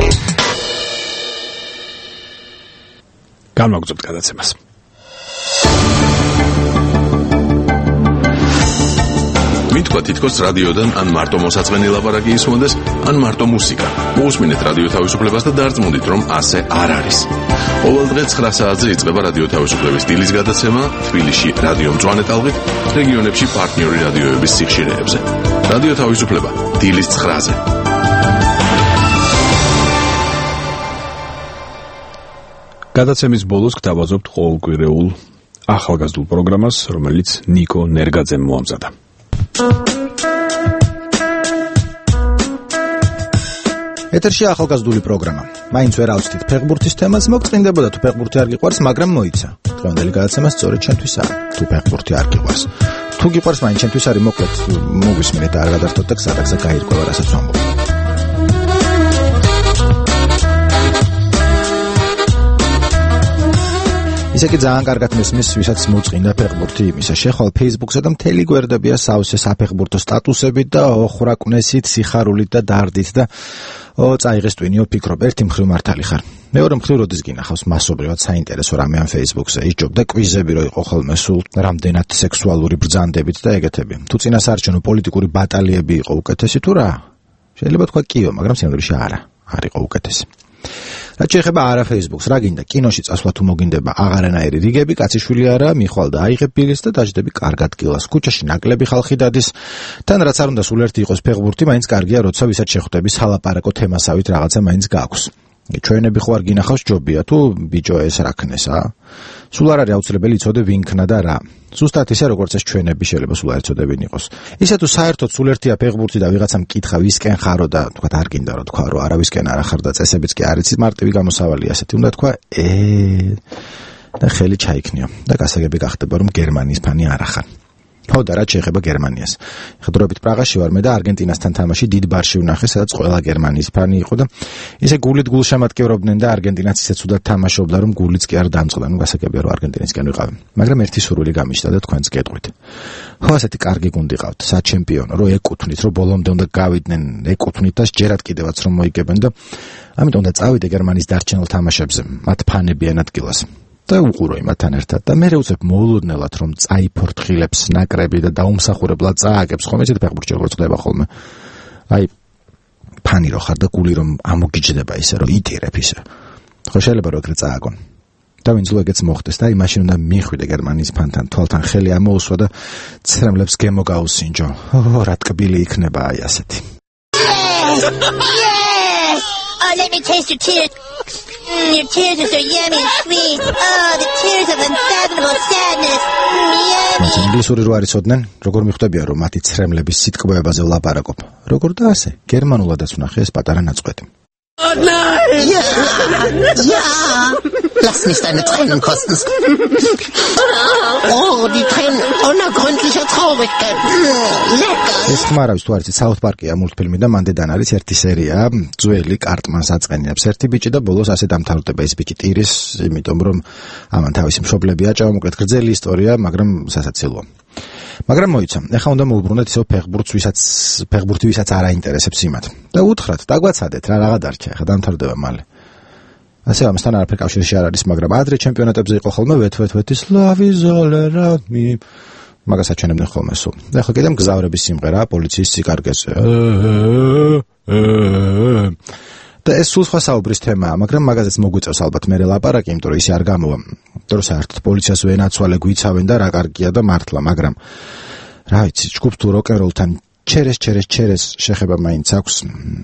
განვაგრძობთ გადაცემას. თითქოს რადიოდან ან მარტო მოსაწყენი ლაპარაკი ისმოდეს, ან მარტო მუსიკა. მოусმინეთ რადიო თავისუფლებას და დარწმუნდით, რომ ასე არ არის. ყოველ დღე ცხრა საათზე იწყება რადიო თავისუფლების დილის გადაცემა თბილისში რადიო მწვანე ტალღით, რეგიონებში პარტნიორი რადიოების სიხშირეებზე. რადიო თავისუფლება დილის ცხრაზე. გადაცემის ბოლოს გთავაზობთ ყოველკვირეულ ახალგაზრდულ პროგრამას, რომელიც ნიკო ნერგაძემ მოამზადა. ეთერში ახალგაზრდული პროგრამა. მაინც ვერ ავწდით ფეხბურთის თემას, მოგწინდებოდა თუ ფეხბურთი არ გიყვარს, მაგრამ მოიცა. დღევანდელი გადაცემა სწორედ ჩემთვისაა, თუ ფეხბურთი არ გიყვარს. თუ გიყვარს, მაინც ჩემთვის არის, მოკლედ მოგისმინეთ და არ გადართოთ და გზადაგზა გაირკვევა, რასაც ვამბობ. ისე კი ძალიან კარგად მესმის, ვისაც მოწყინდა ფეხბურთი იმისა. შეხვალ Facebook-სა და მთელი გვერდებია სავსე საფეხბურთო სტატუსებით და ოხრაკვნესით, სიხარულით და დარდით და ო წაიღეს ტვინიო ფიქრობ, ერთი მხრივ მართალი ხარ. მეორე მხრივ როდის გინახავს მასობრივად საინტერესო რამე ამ Facebook-ზე, ისჯობდა კვიზები რო იყო ხოლმე სულ რამდენად სექსუალური ბრძანდებით და ეგეთები. თუ წინასაარჩევნო პოლიტიკური ბატალიები იყო უკეთესი თუ რა? შეიძლება თქვა კიო, მაგრამ სიმდროში არა, არ იყო უკეთესი. რაც შეეხება არა Facebook-ს, რა გინდა, კინოში წასვლა თუ მოგინდება აღარანაირი რიგები, კაციშვილი არა, მიხვალ და აიღებ ბილეთს და დაждები კარგ ადგილას. ქუჩაში ნაკლები ხალხი დადის, თან რაც არ უნდა სულ ერთი იყოს ფეხბურთი, მაინც კარგია, როცა ვისაც შეხვდები სალაპარაკო თემასავით რაღაცა მაინც გააქვს. ჩვენები ხო არ გინახავს ჯობია თუ ბიჭო ეს რაქნეს, ა? სულ არ არის აუცილებელი იცოდე ვინ ქნა და რა. ზუსტად ისე როგორც ეს ჩვენები შეიძლება სულ არ იცოდებინ იყოს. ისე თუ საერთოდ სულ ერთია ფეხბურთი და ვიღაცამ კითხა ვისკენ ხარო და თქვა არ გინდა რომ თქვა რომ არავისკენ არ ახარ და წესებიც კი არ იცი, მარტივი გამოსავალი ასეთი უნდა თქვა ე და ხელი ჩაიქნიო და გასაგები გახდება რომ გერმანიის ფანი არ ახარ. ხო და რაც შეეხება გერმანიას. ხდრობით პრაღაში ვარ მე და არგენტინასთან თამაში დიდ ბარში ვნახე, სადაც ყველა გერმანიის ფანი იყო და ისე გულით გულ შემატკივრობდნენ და არგენტინაც ისე ცუდად თამაშობდა, რომ გულიც კი არ დამწყდა. ნუ გასაგებია რომ არგენტინისკენ ვიყავი. მაგრამ ერთი სურვილი გამიშთა და თქვენც გეტყვით. ხო, ასეთი კარგი გუნდი ყავთ, საჩემპიონო, რომ ეკუთვნით, რომ ბოლომდე უნდა გავიდნენ, ეკუთვნით და ჯერად კიდევაც რომ მოიგებენ და ამიტომ და წავიდე გერმანიის დარჩენილ თამაშებზე, მათ ფანებიან ადგილას. და უყურო იმათთან ერთად და მე რევწებ მოულოდნელად რომ წაიფორთხილებს ნაკრები და დაუმსახურებლად წააგებს ხოლმე ეს ფეხბურთი როგორც ხდება ხოლმე აი ფანი რო ხარ და გული რომ ამოგიჯდება ისე რომ იტირებ ისე ხო შეიძლება რომ ეგრე წააგონ და ვინც ლოგეც მოხდეს და აი მაშინ უნდა მიხვიდე გერმანიის ფანთან თვალთან ხელი ამოუსვა და ცრემლებს გემო გაუსინჯო ო რა ტკბილი იქნება აი ასეთი Oh, let me taste your tears. Mm, your tears are so yummy and sweet. Oh, the tears of unfathomable sadness. Mm, yummy. ინგლისური რო არიცოდნენ, როგორ მიხვდებია რომ მათი ცრემლების სიტყვებაზე ვლაპარაკობ. როგორ და ასე, გერმანულადაც ვნახე ეს პატარა ნაწყვეტი. Oh nein! Ja! Ja! Lass nicht deine Tränen kosten. Oh, die Tränen unergründlicher Traurigkeit. Lecker! ეს ხმარავის თუ არის საუთ პარკია მულტფილმი და მანდედან არის ერთი სერია, ძველი კარტმანს აწყენებს ერთი ბიჭი და ბოლოს ასე დამთავრდება ეს ბიჭი ტირის, იმიტომ რომ ამან თავისი მშობლები აჭამა, მოკლედ გრძელი ისტორია, მაგრამ სასაცილოა. მაგრამ მოიცა, ეხლა უნდა მოუბრუნდეთ ისევ ფეხბურთს, ვისაც ფეხბურთი ვისაც არ აინტერესებს იმათ. და უთხრათ, დაგვაცადეთ, რა რაღა დარჩა, ეხლა დამთავრდება მალე. ასე ამასთან არაფერი კავშირში არ არის, მაგრამ ადრე ჩემპიონატებზე იყო ხოლმე ვეთვეთვეთი სლავი ზოლერამი. მაგას აჩვენებდნენ ხოლმე სულ. და ეხლა კიდევ მგზავრების სიმღერა პოლიციის სიკარგეზე. და ეს სულ სხვა საუბრის თემაა, მაგრამ მაგაზეც მოგვიწევს ალბათ მე ლაპარაკი, იმიტომ რომ ისე არ გამოვა. იმიტომ რომ საერთოდ პოლიციას ვენაცვალე გვიცავენ და რა კარგია და მართლა, მაგრამ რა ვიცი, ჯგუფ თუ როკენროლთან ჩერეს ჩერეს ჩერეს შეხება მაინც აქვს.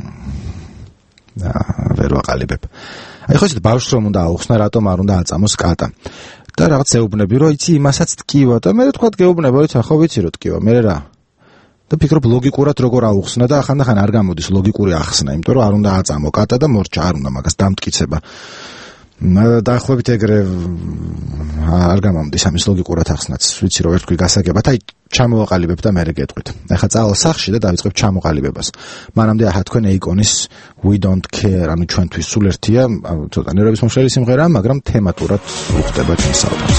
და ვერ ვაყალიბებ. აი ხო ისეთ ბავშვს რომ უნდა აუხსნა, რატომ არ უნდა აწამოს კატა. და რაღაც ეუბნები, რომ იცი იმასაც ტკივა და მე თქვა გეუბნება, იცი ხო ვიცი რომ ტკივა, მე რა და ფიქრობ ლოგიკურად როგორ აუხსნა და ახანდახან არ გამოდის ლოგიკური ახსნა, იმიტომ რომ არ უნდა აწამო კატა და მორჩა არ უნდა მაგას დამტკიცება. დაახლოებით ეგრე არ გამომდის ამის ლოგიკურად ახსნაც, ვიცი რომ ერთგვი გასაგებად, აი ჩამოვაყალიბებ და მერე გეტყვით. ახლა წავალ სახში და დავიწყებ ჩამოყალიბებას. მანამდე ახლა თქვენ ეიკონის We Don't Care, ანუ ჩვენთვის სულ ერთია, ცოტა ნერვების მომშლელი სიმღერაა, მაგრამ თემატურად უხდება ჩვენ საუბარს.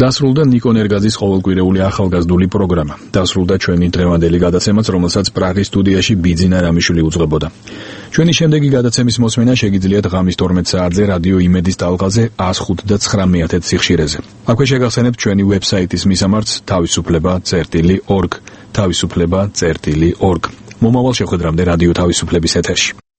დასრულდა ნიკო ნერგაძის ყოველკვირეული ახალგაზრდული პროგრამა. დასრულდა ჩვენი დღევანდელი გადაცემაც, რომელსაც პრაღის სტუდიაში ბიძინა რამიშვილი უძღვებოდა. ჩვენი შემდეგი გადაცემის მოსმენა შეგიძლიათ ღამის თორმეტ საათზე რადიო იმედის ტალღაზე one oh five და nine სიხშირეზე. აქვე შეგახსენებთ ჩვენი ვებსაიტის მისამართს თავისუფლება წერტილი ორგ თავისუფლება წერტილი ორგ. მომავალ შეხვედრამდე რადიო თავისუფლების ეთერში.